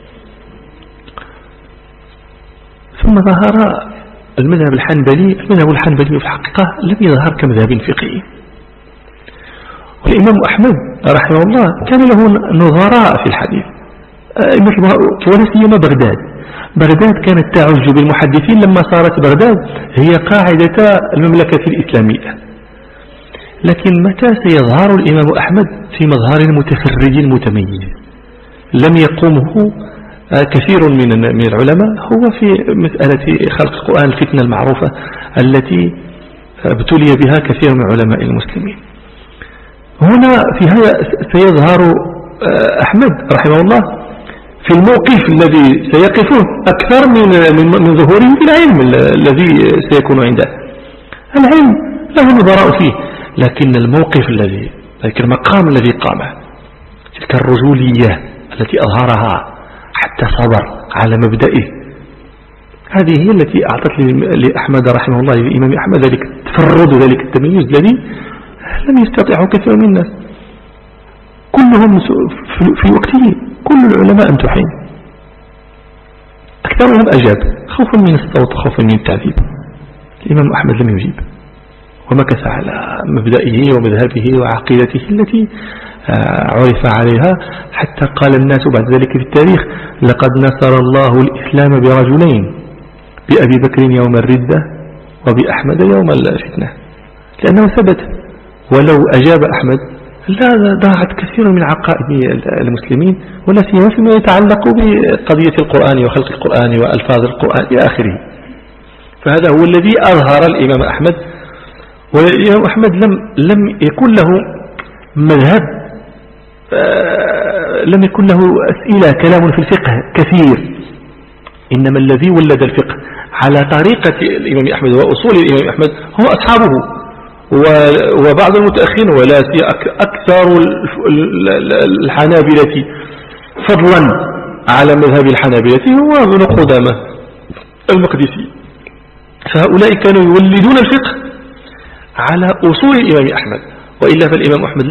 [SPEAKER 2] ثم ظهر المذهب الحنبلي. المذهب الحنبلي في الحقيقة لم يظهر كمذهب فقهي، والإمام أحمد رحمه الله كان له نظراء في الحديث، ولا سيما بغداد كانت تعج بالمحدثين لما صارت بغداد هي قاعدة المملكة الإسلامية. لكن متى سيظهر الإمام أحمد في مظهر متفرد متميز لم يقومه كثير من العلماء، هو في مسألة خلق القرآن، الفتنة المعروفة التي ابتلي بها كثير من علماء المسلمين. هنا في هذا سيظهر أحمد رحمه الله في الموقف الذي سيقفه أكثر من ظهوره في العلم الذي سيكون عنده. العلم له نظراء فيه، لكن الموقف الذي ذلك المقام الذي قامه، تلك الرجولية التي أظهرها حتى صبر على مبدئه، هذه هي التي أعطت لأحمد رحمه الله، للإمام أحمد، ذلك التفرد وذلك التميز الذي لم يستطيعه كثير من الناس. كلهم في وقته كل العلماء امتحن، أكثرهم أجاب خوفا من الصوت، خوفا من التعذيب. الإمام أحمد لم يجيب، ومكث على مبدئه ومذهبه وعقيدته التي عرف عليها، حتى قال الناس بعد ذلك في التاريخ: لقد نصر الله الإسلام برجلين، بأبي بكر يوم الردة وبأحمد يوم الفتنة، لأنه ثبت. ولو أجاب أحمد لا ضاعت كثير من عقائد المسلمين، ولا سيما فيما يتعلق بقضية القرآن وخلق القرآن وألفاظ القرآن إلى آخره. فهذا هو الذي أظهر الإمام أحمد. والإمام أحمد لم يكن له مذهب، لم يكن له أسئلة كلام في الفقه كثير، إنما الذي ولد الفقه على طريقة الإمام أحمد وأصول الإمام أحمد هو أصحابه وبعض المتأخرين، ولا أكثر الحنابلة فضلا على مذهب الحنابلة هو ابن قدامة المقدسي. فهؤلاء كانوا يولدون الفقه على أصول الإمام أحمد، وإلا فالإمام أحمد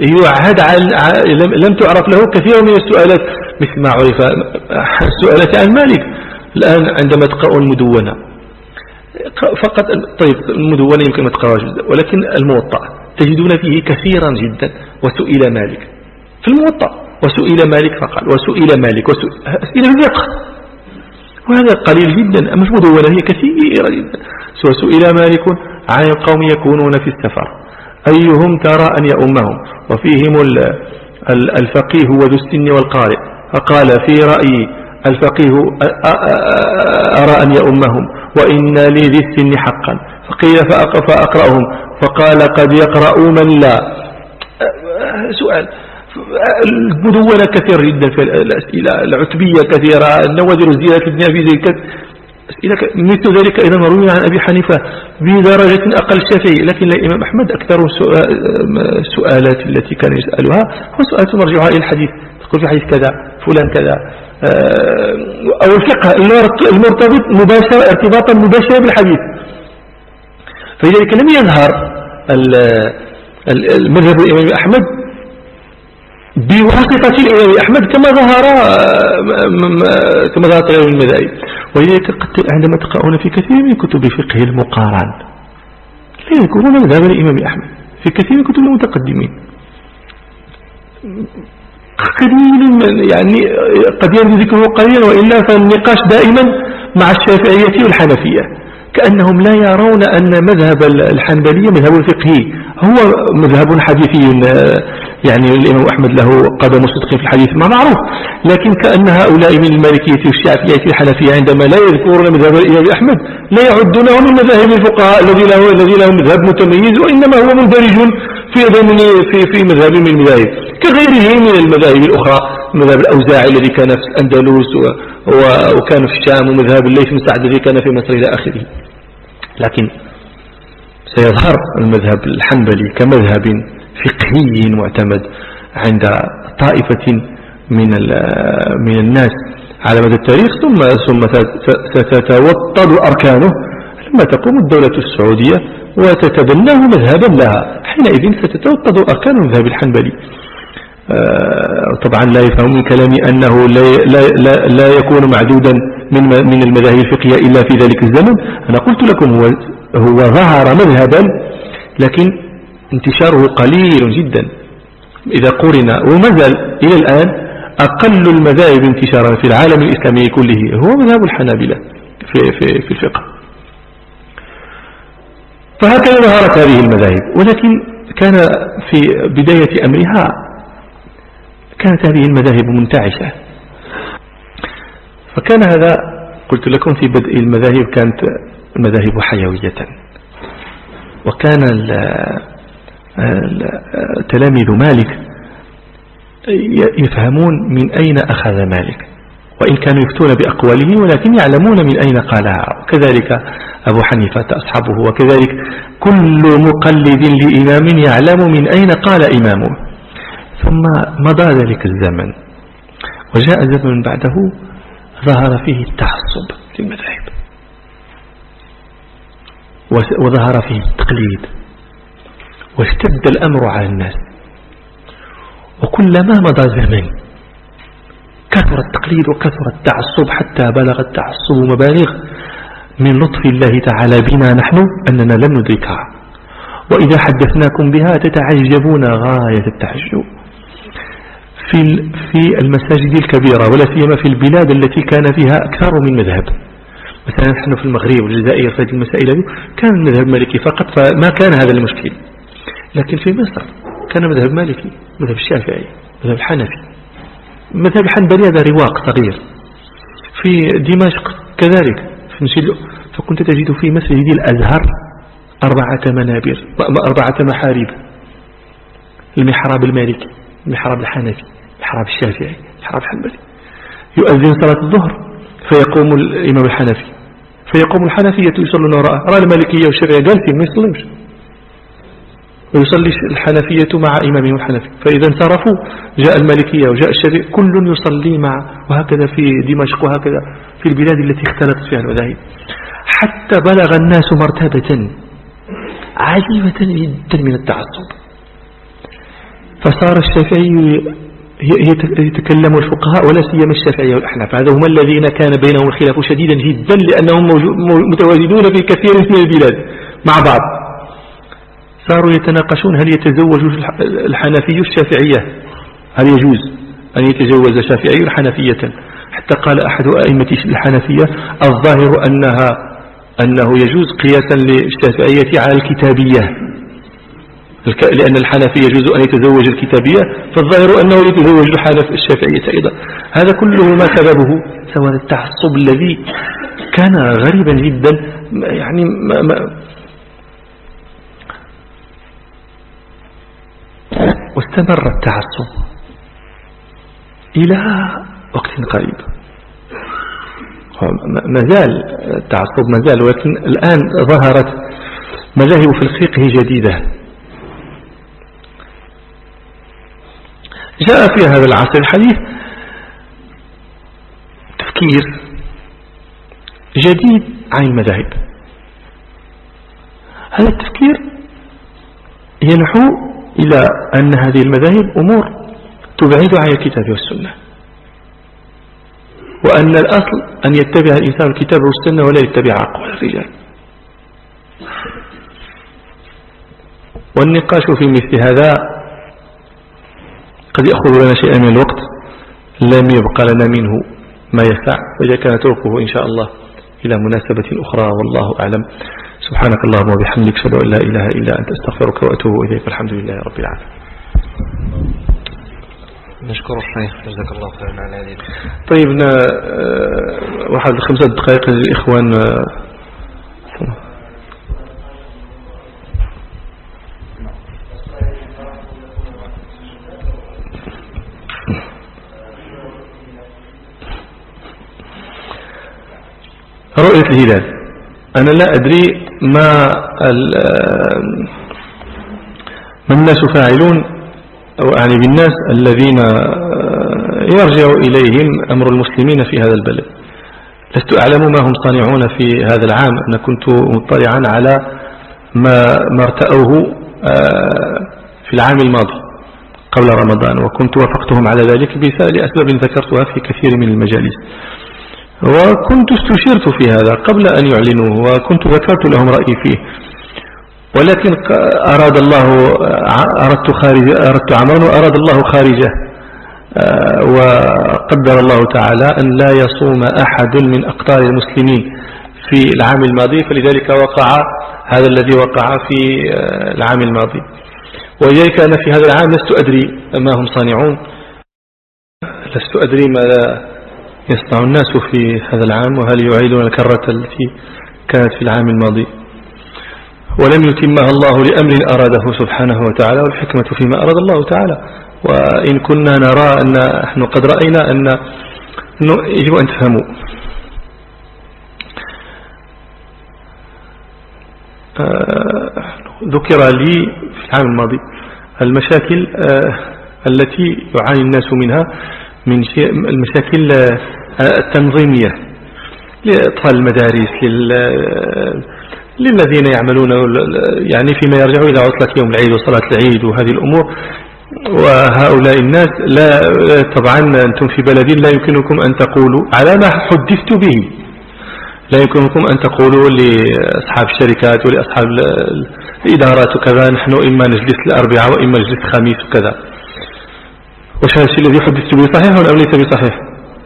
[SPEAKER 2] لم تعرف له كثير من السؤالات، مثل ما عرف السؤالات عن مالك. الآن عندما تقرأ المدونة فقط، طيب المدونة يمكن ما تقرأها جدا، ولكن الموطأ تجدون فيه كثيرا جدا وسئل مالك في الموطأ، وسئل مالك فقال، وسئل مالك، أسئلة الفقه، وهذا قليل جدا. أما المدونة هي كثيرة جدا. سئل مالك عن القوم يكونون في السفر أيهم ترى أن يؤمهم، وفيهم الفقيه وذو السن والقارئ، فقال في رأيي الفقيه أرى أن يؤمهم، وإن لي ذي السن حقا، فقيل فأقرأهم، فقال قد يقرأ من لا. سؤال. المدونة كثير جدا في الأسئلة، العتبية كثيرة، النوادر الزيادة ابن أبي زيد، مثل ذلك أيضا روي عن أبي حنيفة بدرجة أقل الشافعي. لكن الإمام أحمد أكثر السؤالات التي كان يسألها هو سؤال مرجعها إلى الحديث، تقول في حديث كذا فلان كذا، أو الفقه المرتبط ارتباطا مباشرا بالحديث. فلذلك لم يظهر المذهب الإمام أحمد بواسطة الإمام أحمد كما ظهرت غير المذاهب. ولذلك عندما تقرؤون في كثير من كتب فقه المقارن لا يذكرون مذهب الإمام أحمد في كثير من كتب المتقدمين. قليل يعني قد يرد ذكره قليلا، وإلا فالنقاش دائما مع الشافعية والحنفية، كأنهم لا يرون أن مذهب الحنبلية مذهب الفقهي، هو مذهب حديثي، يعني الإمام أحمد له قدم صدق في الحديث ما معروف، لكن كأن هؤلاء من المالكية والشافعية والحنفية عندما لا يذكرون مذهب الإمام أحمد لا يعدونه من مذاهب الفقهاء الذي له مذهب متميز، وإنما هو مندرج في مذهب من المذاهب كغيره من المذاهب الأخرى، مذهب الأوزاعي الذي كان في الأندلس وكان في الشام، ومذهب الليث بن سعد الذي كان في مصر إلى آخره. لكن سيظهر المذهب الحنبلي كمذهب فقهي معتمد عند طائفة من الناس على مدى التاريخ، ثم ستتوطد أركانه لما تقوم الدولة السعودية وتتبناه مذهبا لها، حينئذ ستتوطد أركان المذهب الحنبلي. طبعا لا يفهم من كلامي أنه لا يكون معدودا من المذاهب الفقهية إلا في ذلك الزمن. أنا قلت لكم هو ظهر مذهبا لكن انتشاره قليل جدا إذا قرن، وما زال إلى الآن أقل المذاهب انتشارا في العالم الإسلامي كله هو مذهب الحنابلة في الفقه. فهكذا ظهرت هذه المذاهب، ولكن كان في بداية أمرها كانت هذه المذاهب منتعشة، فكان هذا قلت لكم في بدء المذاهب كانت المذاهب حيوية، وكان تلاميذ مالك يفهمون من أين أخذ مالك، وإن كانوا يفتون بأقواله ولكن يعلمون من أين قالها، وكذلك أبو حنيفة أصحابه، وكذلك كل مقلد لإمام يعلم من أين قال إمامه. ثم مضى ذلك الزمن وجاء زمن بعده ظهر فيه التعصب في المذاهب، وظهر فيه التقليد، واشتد الأمر على الناس، وكلما مضى زمن كثر التقليد وكثر التعصب، حتى بلغ التعصب مبالغ من لطف الله تعالى بنا نحن أننا لم ندركها، وإذا حدثناكم بها تتعجبون غاية التعجب. في المساجد الكبيرة ولا سيما في البلاد التي كان فيها أكثر من مذهب، مثلا نحن في المغرب والجزائر في هذه المسائل كان المذهب مالكي فقط، فما كان هذا المشكل. لكن في مصر كان مذهب مالكي، مذهب الشافعي، مذهب الحنفي، مذهب الحنبلي هذا رواق صغير. في دمشق كذلك فكنت تجد في مسجد الأزهر 4 منابر، 4 محاريب، المحراب المالكي، المحراب الحنفي، المحراب الشافعي، المحراب الحنبلي. يؤذن صلاة الظهر فيقوم الإمام الحنفي، فيقوم الحنفية يصلون وراءه، رأى المالكية والشافعية جالسين ما يصلمش، ويصلي الحنفية مع إمامهم الحنفي، فإذا انصرفوا جاء المالكية وجاء الشافعي كل يصلي مع، وهكذا في دمشق وهكذا في البلاد التي اختلطت فيها المذاهب، حتى بلغ الناس مرتبة عجيبة جدا من التعصب. فصار الشافعي يتكلم الفقهاء ولا سيما الشافعية والأحناف، هذا هم الذين كان بينهم الخلاف شديدا جدا لأنهم متواجدون في كثير من البلاد مع بعض. صاروا يتناقشون هل يتزوج الحنفي الشافعية، هل يجوز أن يتزوج شافعي حنفية، حتى قال أحد أئمة الحنفية الظاهر أنه يجوز قياسا للشافعية على الكتابية، لأن الحنفي يجوز أن يتزوج الكتابية، فالظاهر أنه يتزوج الشافعية أيضا. هذا كله ما سببه سواء التعصب الذي كان غريبا جدا، يعني واستمر التعصب إلى وقت قريب. ما زال التعصب ما زال، ولكن الآن ظهرت مذاهب في الفقه جديدة. جاء في هذا العصر الحديث تفكير جديد عن المذاهب. هذا التفكير ينحو إلى أن هذه المذاهب أمور تبعد عن الكتاب والسنة، وأن الأصل أن يتبع الإنسان الكتاب والسنة ولا يتبع أقوال الرجال. والنقاش في مثل هذا قد يأخذ لنا شيئا من الوقت لم يبقى لنا منه ما يسع، وإذا كان تركه إن شاء الله إلى مناسبة أخرى، والله أعلم. سبحانك اللهم وبحمدك، أشهد أن لا إله إلا أنت، أستغفرك وأتوب إليك، والحمد لله رب العالمين.
[SPEAKER 3] نشكر الشيخ جزاك الله خيرا على هذه.
[SPEAKER 2] طيب واحد 5 دقائق للإخوان. رؤية الهلال، أنا لا أدري ما الناس فاعلون، أو أعني بالناس الذين يرجع إليهم أمر المسلمين في هذا البلد. لست أعلم ما هم صانعون في هذا العام. أنا كنت مطلعا على ما ارتأوه في العام الماضي قبل رمضان، وكنت وافقتهم على ذلك لأسباب ذكرتها في كثير من المجالس، وكنت استشرت في هذا قبل أن يعلنوه، وكنت ذكرت لهم رأيي فيه، ولكن أردت عملا وأراد الله خارجه، وقدر الله تعالى أن لا يصوم أحد من أقطار المسلمين في العام الماضي، فلذلك وقع هذا الذي وقع في العام الماضي. ولذلك أنا في هذا العام لست أدري ما هم صانعون، لست أدري ماذا يصنع الناس في هذا العام، وهل يعيدون الكرة التي كانت في العام الماضي. ولم يتمها الله لأمر أراده سبحانه وتعالى، والحكمة فيما أراد الله تعالى. وإن كنا نرى أن نحن قد رأينا أنه يجب أن تفهموا ذكر لي في العام الماضي المشاكل التي يعاني الناس منها، من المشاكل التنظيمية لأطفال المدارس، للذين يعملون يعني فيما يرجع إلى عطلة يوم العيد وصلاة العيد وهذه الأمور. وهؤلاء الناس طبعا أنتم في بلد لا يمكنكم أن تقولوا على ما حدثت به، لا يمكنكم أن تقولوا لأصحاب الشركات ولأصحاب الإدارات وكذا نحن إما نجلس الأربعاء وإما نجلس الخميس وكذا. وش هذا الشيء الذي حدثت به صحيح أو ليس بصحيح؟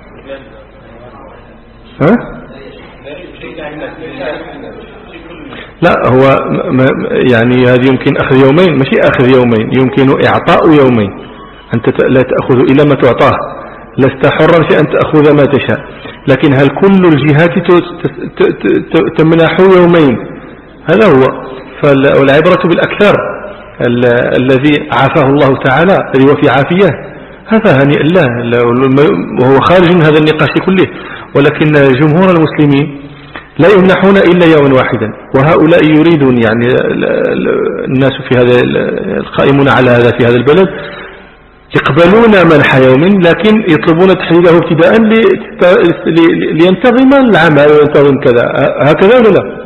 [SPEAKER 2] لا، هو يعني هذه يمكن أخذ يومين، ماشي أخذ يومين، يمكن إعطاء يومين. أنت لا تأخذ إلا ما تعطاه، لست حرا في أن تأخذ ما تشاء، لكن هل كل الجهات تمنح يومين؟ هذا هو. فالعبرة بالأكثر. الذي عافاه الله تعالى الذي هو في عافية هذا هنيئا له، وهو خارج من هذا النقاش كله. ولكن جمهور المسلمين لا يمنحون إلا يوم واحدا، وهؤلاء يريدون يعني الناس في هذا القائمون على هذا في هذا البلد يقبلون منح يوم، لكن يطلبون تحديده ابتداء لينتظم العمل وينتظم كذا. هكذا ولا لا؟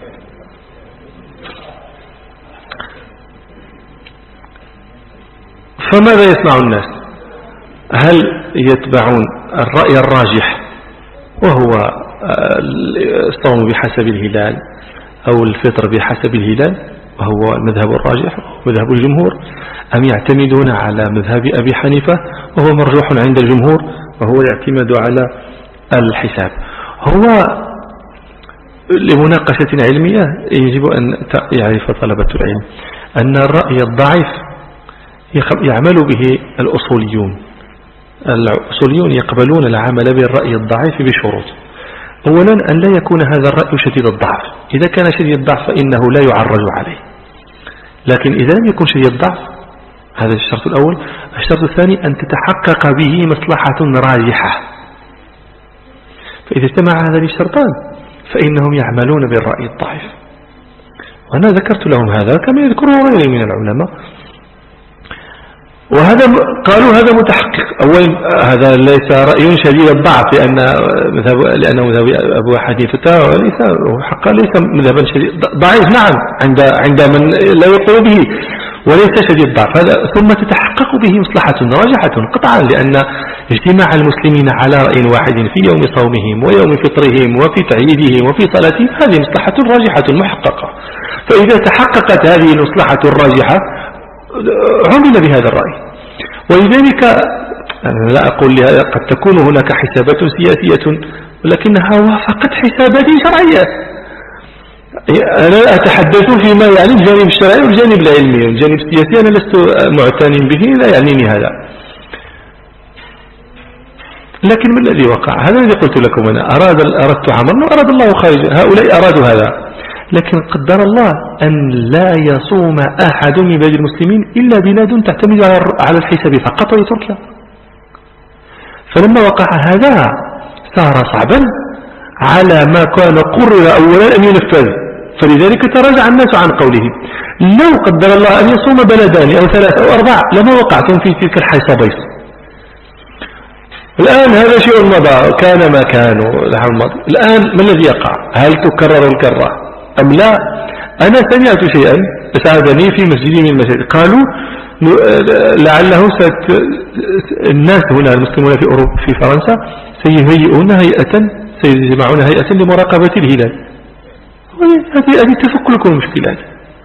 [SPEAKER 2] فماذا يصنع الناس؟ هل يتبعون الرأي الراجح وهو الصوم بحسب الهلال أو الفطر بحسب الهلال وهو المذهب الراجح مذهب الجمهور، أم يعتمدون على مذهب أبي حنيفة وهو مرجوح عند الجمهور وهو يعتمد على الحساب؟ هو لمناقشة علمية يجب أن يعرف طلبة العلم أن الرأي الضعيف يعمل به الأصوليون. الأصوليون يقبلون العمل بالرأي الضعيف بشروط. أولا أن لا يكون هذا الرأي شديد الضعف، إذا كان شديد الضعف فإنه لا يعرج عليه، لكن إذا لم يكن شديد الضعف هذا الشرط الأول. الشرط الثاني أن تتحقق به مصلحة راجحة، فإذا اجتمع هذان الشرطان فإنهم يعملون بالرأي الضعيف. وأنا ذكرت لهم هذا كما يذكره غيري من العلماء، وهذا قالوا هذا متحقق. أولا هذا ليس رأي شديد الضعف لأنه مذهب أبو حنيفة حقا ليس مذهبا شديد ضعيف، نعم عند من لا يقول به، وليس شديد الضعف هذا. ثم تتحقق به مصلحة راجحة قطعا، لأن اجتماع المسلمين على رأي واحد في يوم صومهم ويوم فطرهم وفي تعييدهم وفي صلاتهم هذه مصلحة راجحة محققة. فإذا تحققت هذه المصلحة الراجحة عمل بهذا الرأي. ولذلك لا أقول لها قد تكون هناك حسابات سياسية ولكنها وافقت حسابات شرعية. أنا أتحدث فيما يعني الجانب الشرعي والجانب العلمي، الجانب السياسي أنا لست معتنٍ به، لا يعنيني هذا. لكن ما الذي وقع؟ هذا الذي قلت لكم أنا أردت عمرا وأراد الله خارجا، هؤلاء أرادوا هذا، لكن قدر الله أن لا يصوم أحد من بلاد المسلمين إلا بلاد تعتمد على الحساب فقط، وهي تركيا. فلما وقع هذا صار صعبا على ما كان قرر أولا أن ينفذ، فلذلك تراجع الناس عن قوله. لو قدر الله أن يصوم بلدان أو 3 أو 4 لما وقعتم في تلك الحسابيس. الآن هذا شيء مضى، كان ما كانوا لها الماضي. الآن ما الذي يقع؟ هل تكرر الكرة أم لا؟ أنا سمعت شيئا ساعدني في مسجد من المساجد، قالوا لعله الناس هنا المسلمون في أوروبا في فرنسا سيهيئون هيئة، سيجمعون هيئة لمراقبة الهلال. هذه تفك لكم المشكلات.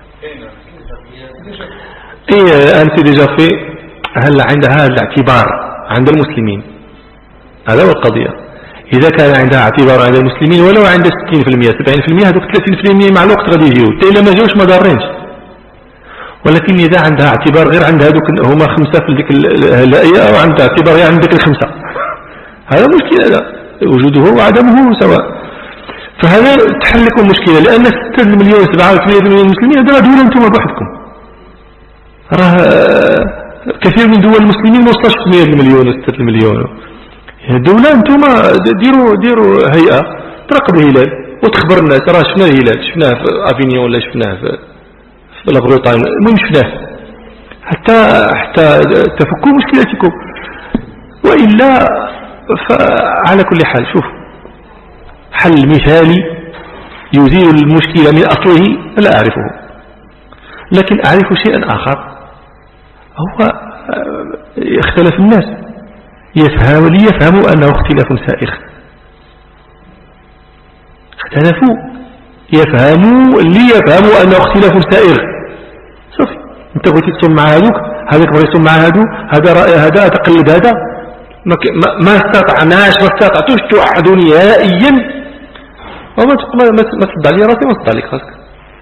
[SPEAKER 2] الآن في ديجا في هل عندها الاعتبار عند المسلمين؟ هذا هو القضية. إذا كان عندها اعتبار عند المسلمين ولو عند 60% 70%، هذوك 30% مع الوقت غادي يجيو، حتى إلا ما جاوش ما ضارينش. ولكن إذا عندها اعتبار غير عند هذوك هما 5 في ديك الهلائية، أو عندها اعتبار غير عند ديك ال5، هذا مشكلة، هذا وجوده وعدمه سواء. فهذا تحل لكم مشكلة، لأن 6 مليون 7 مليون مسلمين هذا دولة أنتم بوحدكم. راه كثير من دول المسلمين ما وصلش 8 مليون و 6 مليون. الدولة أنتم ديروا هيئة تراقب الهلال وتخبر الناس راه شفنا الهلال، شفناه في أفينيون ولا شفناه في لابروتاين، المهم شفناه، حتى تفكوا مشكلتكم. وإلا فعلى كل حال شوف، حل مثالي يزيل المشكلة من أصله لا أعرفه، لكن أعرف شيئا آخر، هو اختلف الناس ليفهموا أنه اختلاف سائغ. اختلفوا ليفهموا أنه اختلاف سائغ. شوف انت قلت تصوم مع هذوك، هذاك بغى يصوم مع هذا رأي هذا تقلد هذا، ما استطعتوش توحدوا نهائيا. وما تقول ما تصد علي راسي، ما تصد عليك خاصك.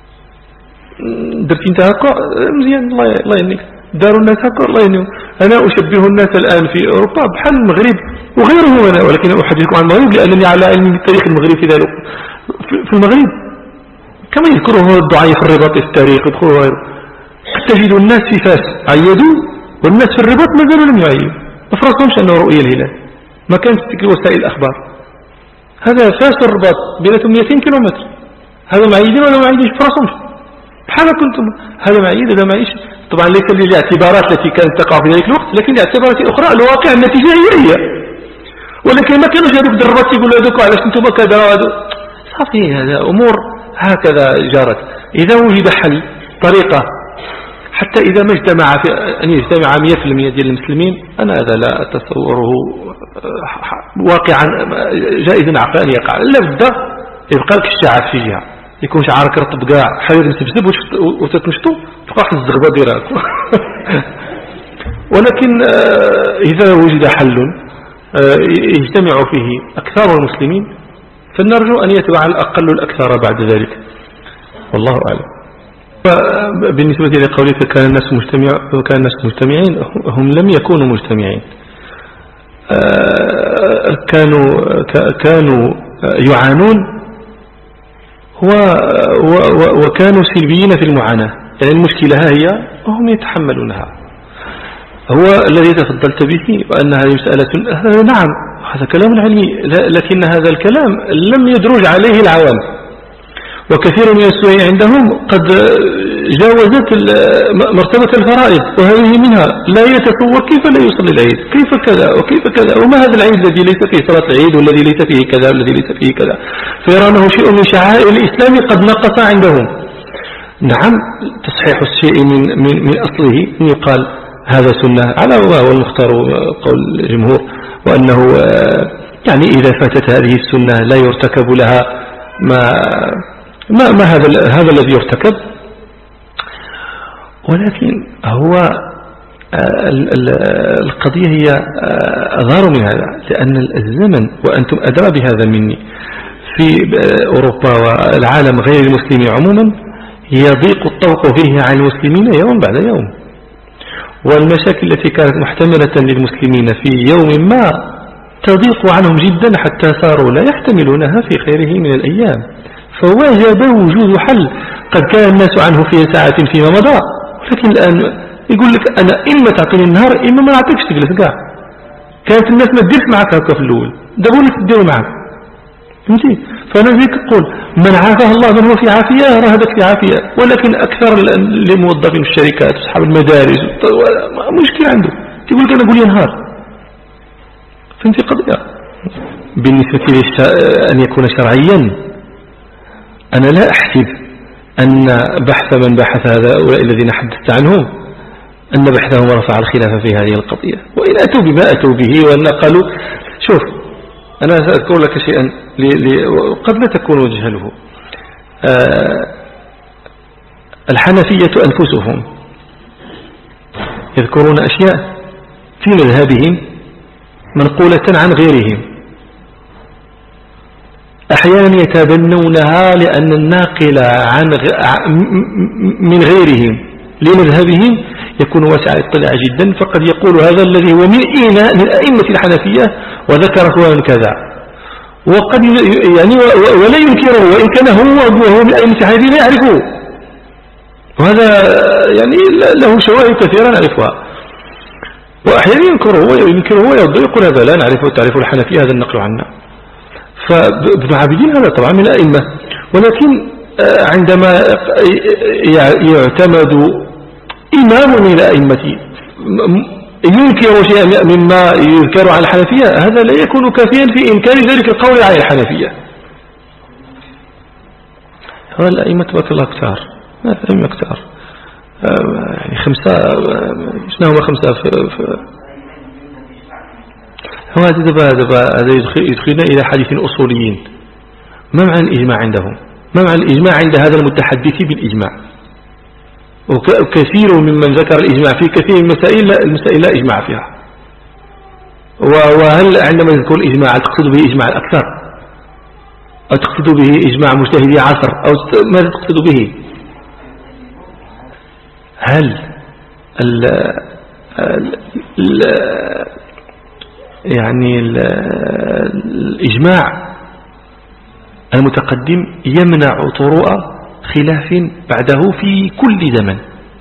[SPEAKER 2] درتي انت هكا مزيان، الله يهنيك. داروا الناس هكا الله يهنيهم. أنا أشبه الناس الآن في أوروبا بحال المغرب وغيره هنا، ولكن أحدثكم عن المغرب لأنني على علم بالتاريخ المغرب في ذلك. في المغرب كما يذكره الضعيف الرباط في التاريخ يدخلوا غيره، تجد الناس في فاس عيدوا والناس في الرباط ما زالوا لم يعيدوا، ما فرصهمش أنه رؤية الهلال، ما كانت تلك وسائل الأخبار. هذا فاس الرباط بينهم 200 كيلومتر، هذا معيدين ولا معيدين فرصهمش، بحال كنتم هذا معيد هذا معيش. طبعا ليس للاعتبارات التي كانت تقع في ذلك الوقت، لكن لاعتبارات أخرى الواقع النتيجة هي. ولكن ما كانوش هذوك الرباط يقولوا هذوك علاش انتم كذا وهذا صافي، هذا أمور هكذا جارت. إذا وجد حل طريقة حتى إذا ما اجتمع أن يجتمع 100% ديال المسلمين، أنا هذا لا أتصوره واقعا جائزا عقلا أن يقع، لا بد يبقى لك الشعب في جهة، يكون شعارك رطب كاع حير مسبسب وتتمشطو تبقى واحد الزغبة ديالك. ولكن إذا وجد حل يجتمع فيه أكثر المسلمين فنرجو أن يتبع الأقل الأكثر بعد ذلك، والله أعلم. بالنسبة لقولك كان الناس مجتمعين، هم لم يكونوا مجتمعين، كانوا يعانون وكانوا سلبيين في المعاناة، يعني المشكلة هي وهم يتحملونها. هو الذي تفضلت به وأن هذه مسألة، نعم هذا كلام علمي، لكن هذا الكلام لم يدرج عليه العوام، وكثير من السوء عندهم قد جاوزت مرتبة الفرائض، وهذه منها لا يتصور كيف لا يصلي العيد، كيف كذا وكيف كذا، وما هذا العيد الذي ليس فيه صلاة العيد والذي ليس فيه كذا والذي ليس فيه كذا، فيرونه شيء من شعائر الإسلام قد نقص عندهم. نعم تصحيح الشيء من أصله أن يقال هذا سنة على وهو المختار قول الجمهور، وأنه يعني إذا فاتت هذه السنة لا يرتكب لها ما هذا الذي يرتكب. ولكن هو القضية هي أغار من هذا، لأن الزمن وأنتم أدرى بهذا مني في أوروبا والعالم غير المسلم عموما يضيق الطوق فيه عن المسلمين يوم بعد يوم، والمشاكل التي كانت محتملة للمسلمين في يوم ما تضيق عنهم جدا حتى صاروا لا يحتملونها في خيره من الأيام، فواجب وجود حل. قد كان الناس عنه في ساعة فيما مضى، ولكن الآن يقول لك أنا إما تعطيني النهار إما ما نعطيكش تجلس كاع. كانت الناس ما تديرش معك هكا في الأول، دابا ولا تديروا معك، فهمتي؟ فأنا زيك نقول من عافاه الله من هو في عافية راه هذاك في عافية، ولكن أكثر الموظفين في الشركات وأصحاب المدارس مشكلة عنده، يقول لك أنا قول لي نهار. فهمتي القضية؟ بالنسبة أن يكون شرعيا أنا لا أحسب أن بحث من بحث هؤلاء الذين حدثت عنهم أن بحثهم رفع الخلاف في هذه القضية، وإن أتوا بما أتوا به وأن قالوا شوف أنا سأذكر لك شيئا قد لا تكون وجهله. الحنفية أنفسهم يذكرون أشياء في مذهبهم منقولة عن غيرهم، أحيانا يتبنونها لأن الناقل من غيرهم لمذهبهم يكون واسع الاطلاع جدا، فقد يقول هذا الذي هو من أئمة الحنفية وذكر فلان كذا، وقد يعني ولا ينكره وإن كان هو من أئمة الحنفية لا يعرفه، وهذا يعني له شواهد كثيرة نعرفها. وأحيانا ينكره ويقول هذا لا نعرفه، تعرف الحنفية هذا النقل عنا. فابن عابدين هذا طبعا من الأئمة، ولكن عندما يعتمد إمام من الأئمة ينكر شيئا مما يذكر عن الحنفية، هذا لا يكون كافيا في إنكار ذلك القول عن الحنفية. هذا الأئمة تبارك الله كثار، الأئمة كثار، يعني خمسة، شنو هما خمسة هذا يدخلنا إلى حديث أصوليين. ما معنى الإجماع عندهم؟ ما معنى الإجماع عند هذا المتحدث بالإجماع؟ وكثير ممن ذكر الإجماع في كثير من المسائل لا إجماع فيها. وهل عندما يذكر الإجماع تقصد به إجماع الأكثر أو تقصد به إجماع مجتهدي عصر أو ماذا تقصد به؟ هل يعني الإجماع المتقدم يمنع طروء خلاف بعده في كل زمن،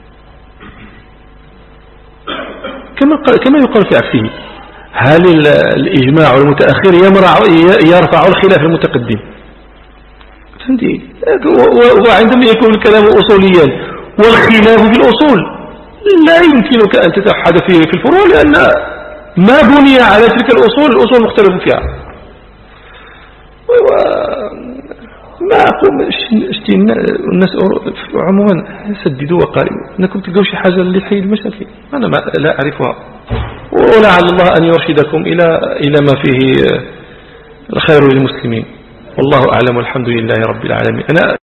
[SPEAKER 2] كما يقال في عكسه؟ هل الإجماع المتأخر يرفع الخلاف المتقدم؟ فهمتي؟ وعندما يكون الكلام أصوليا والخلاف في الأصول لا يمكنك أن تتوحد فيه في الفروع، لأن ما بني على تلك الأصول مختلف فيها. ما أقول الناس عموما سددوا وقاربوا، أنكم تلقوا شي حاجة اللي تحيي المشاكل أنا لا أعرفها، ولعل الله أن يرشدكم إلى ما فيه الخير للمسلمين، والله أعلم والحمد لله رب العالمين. أنا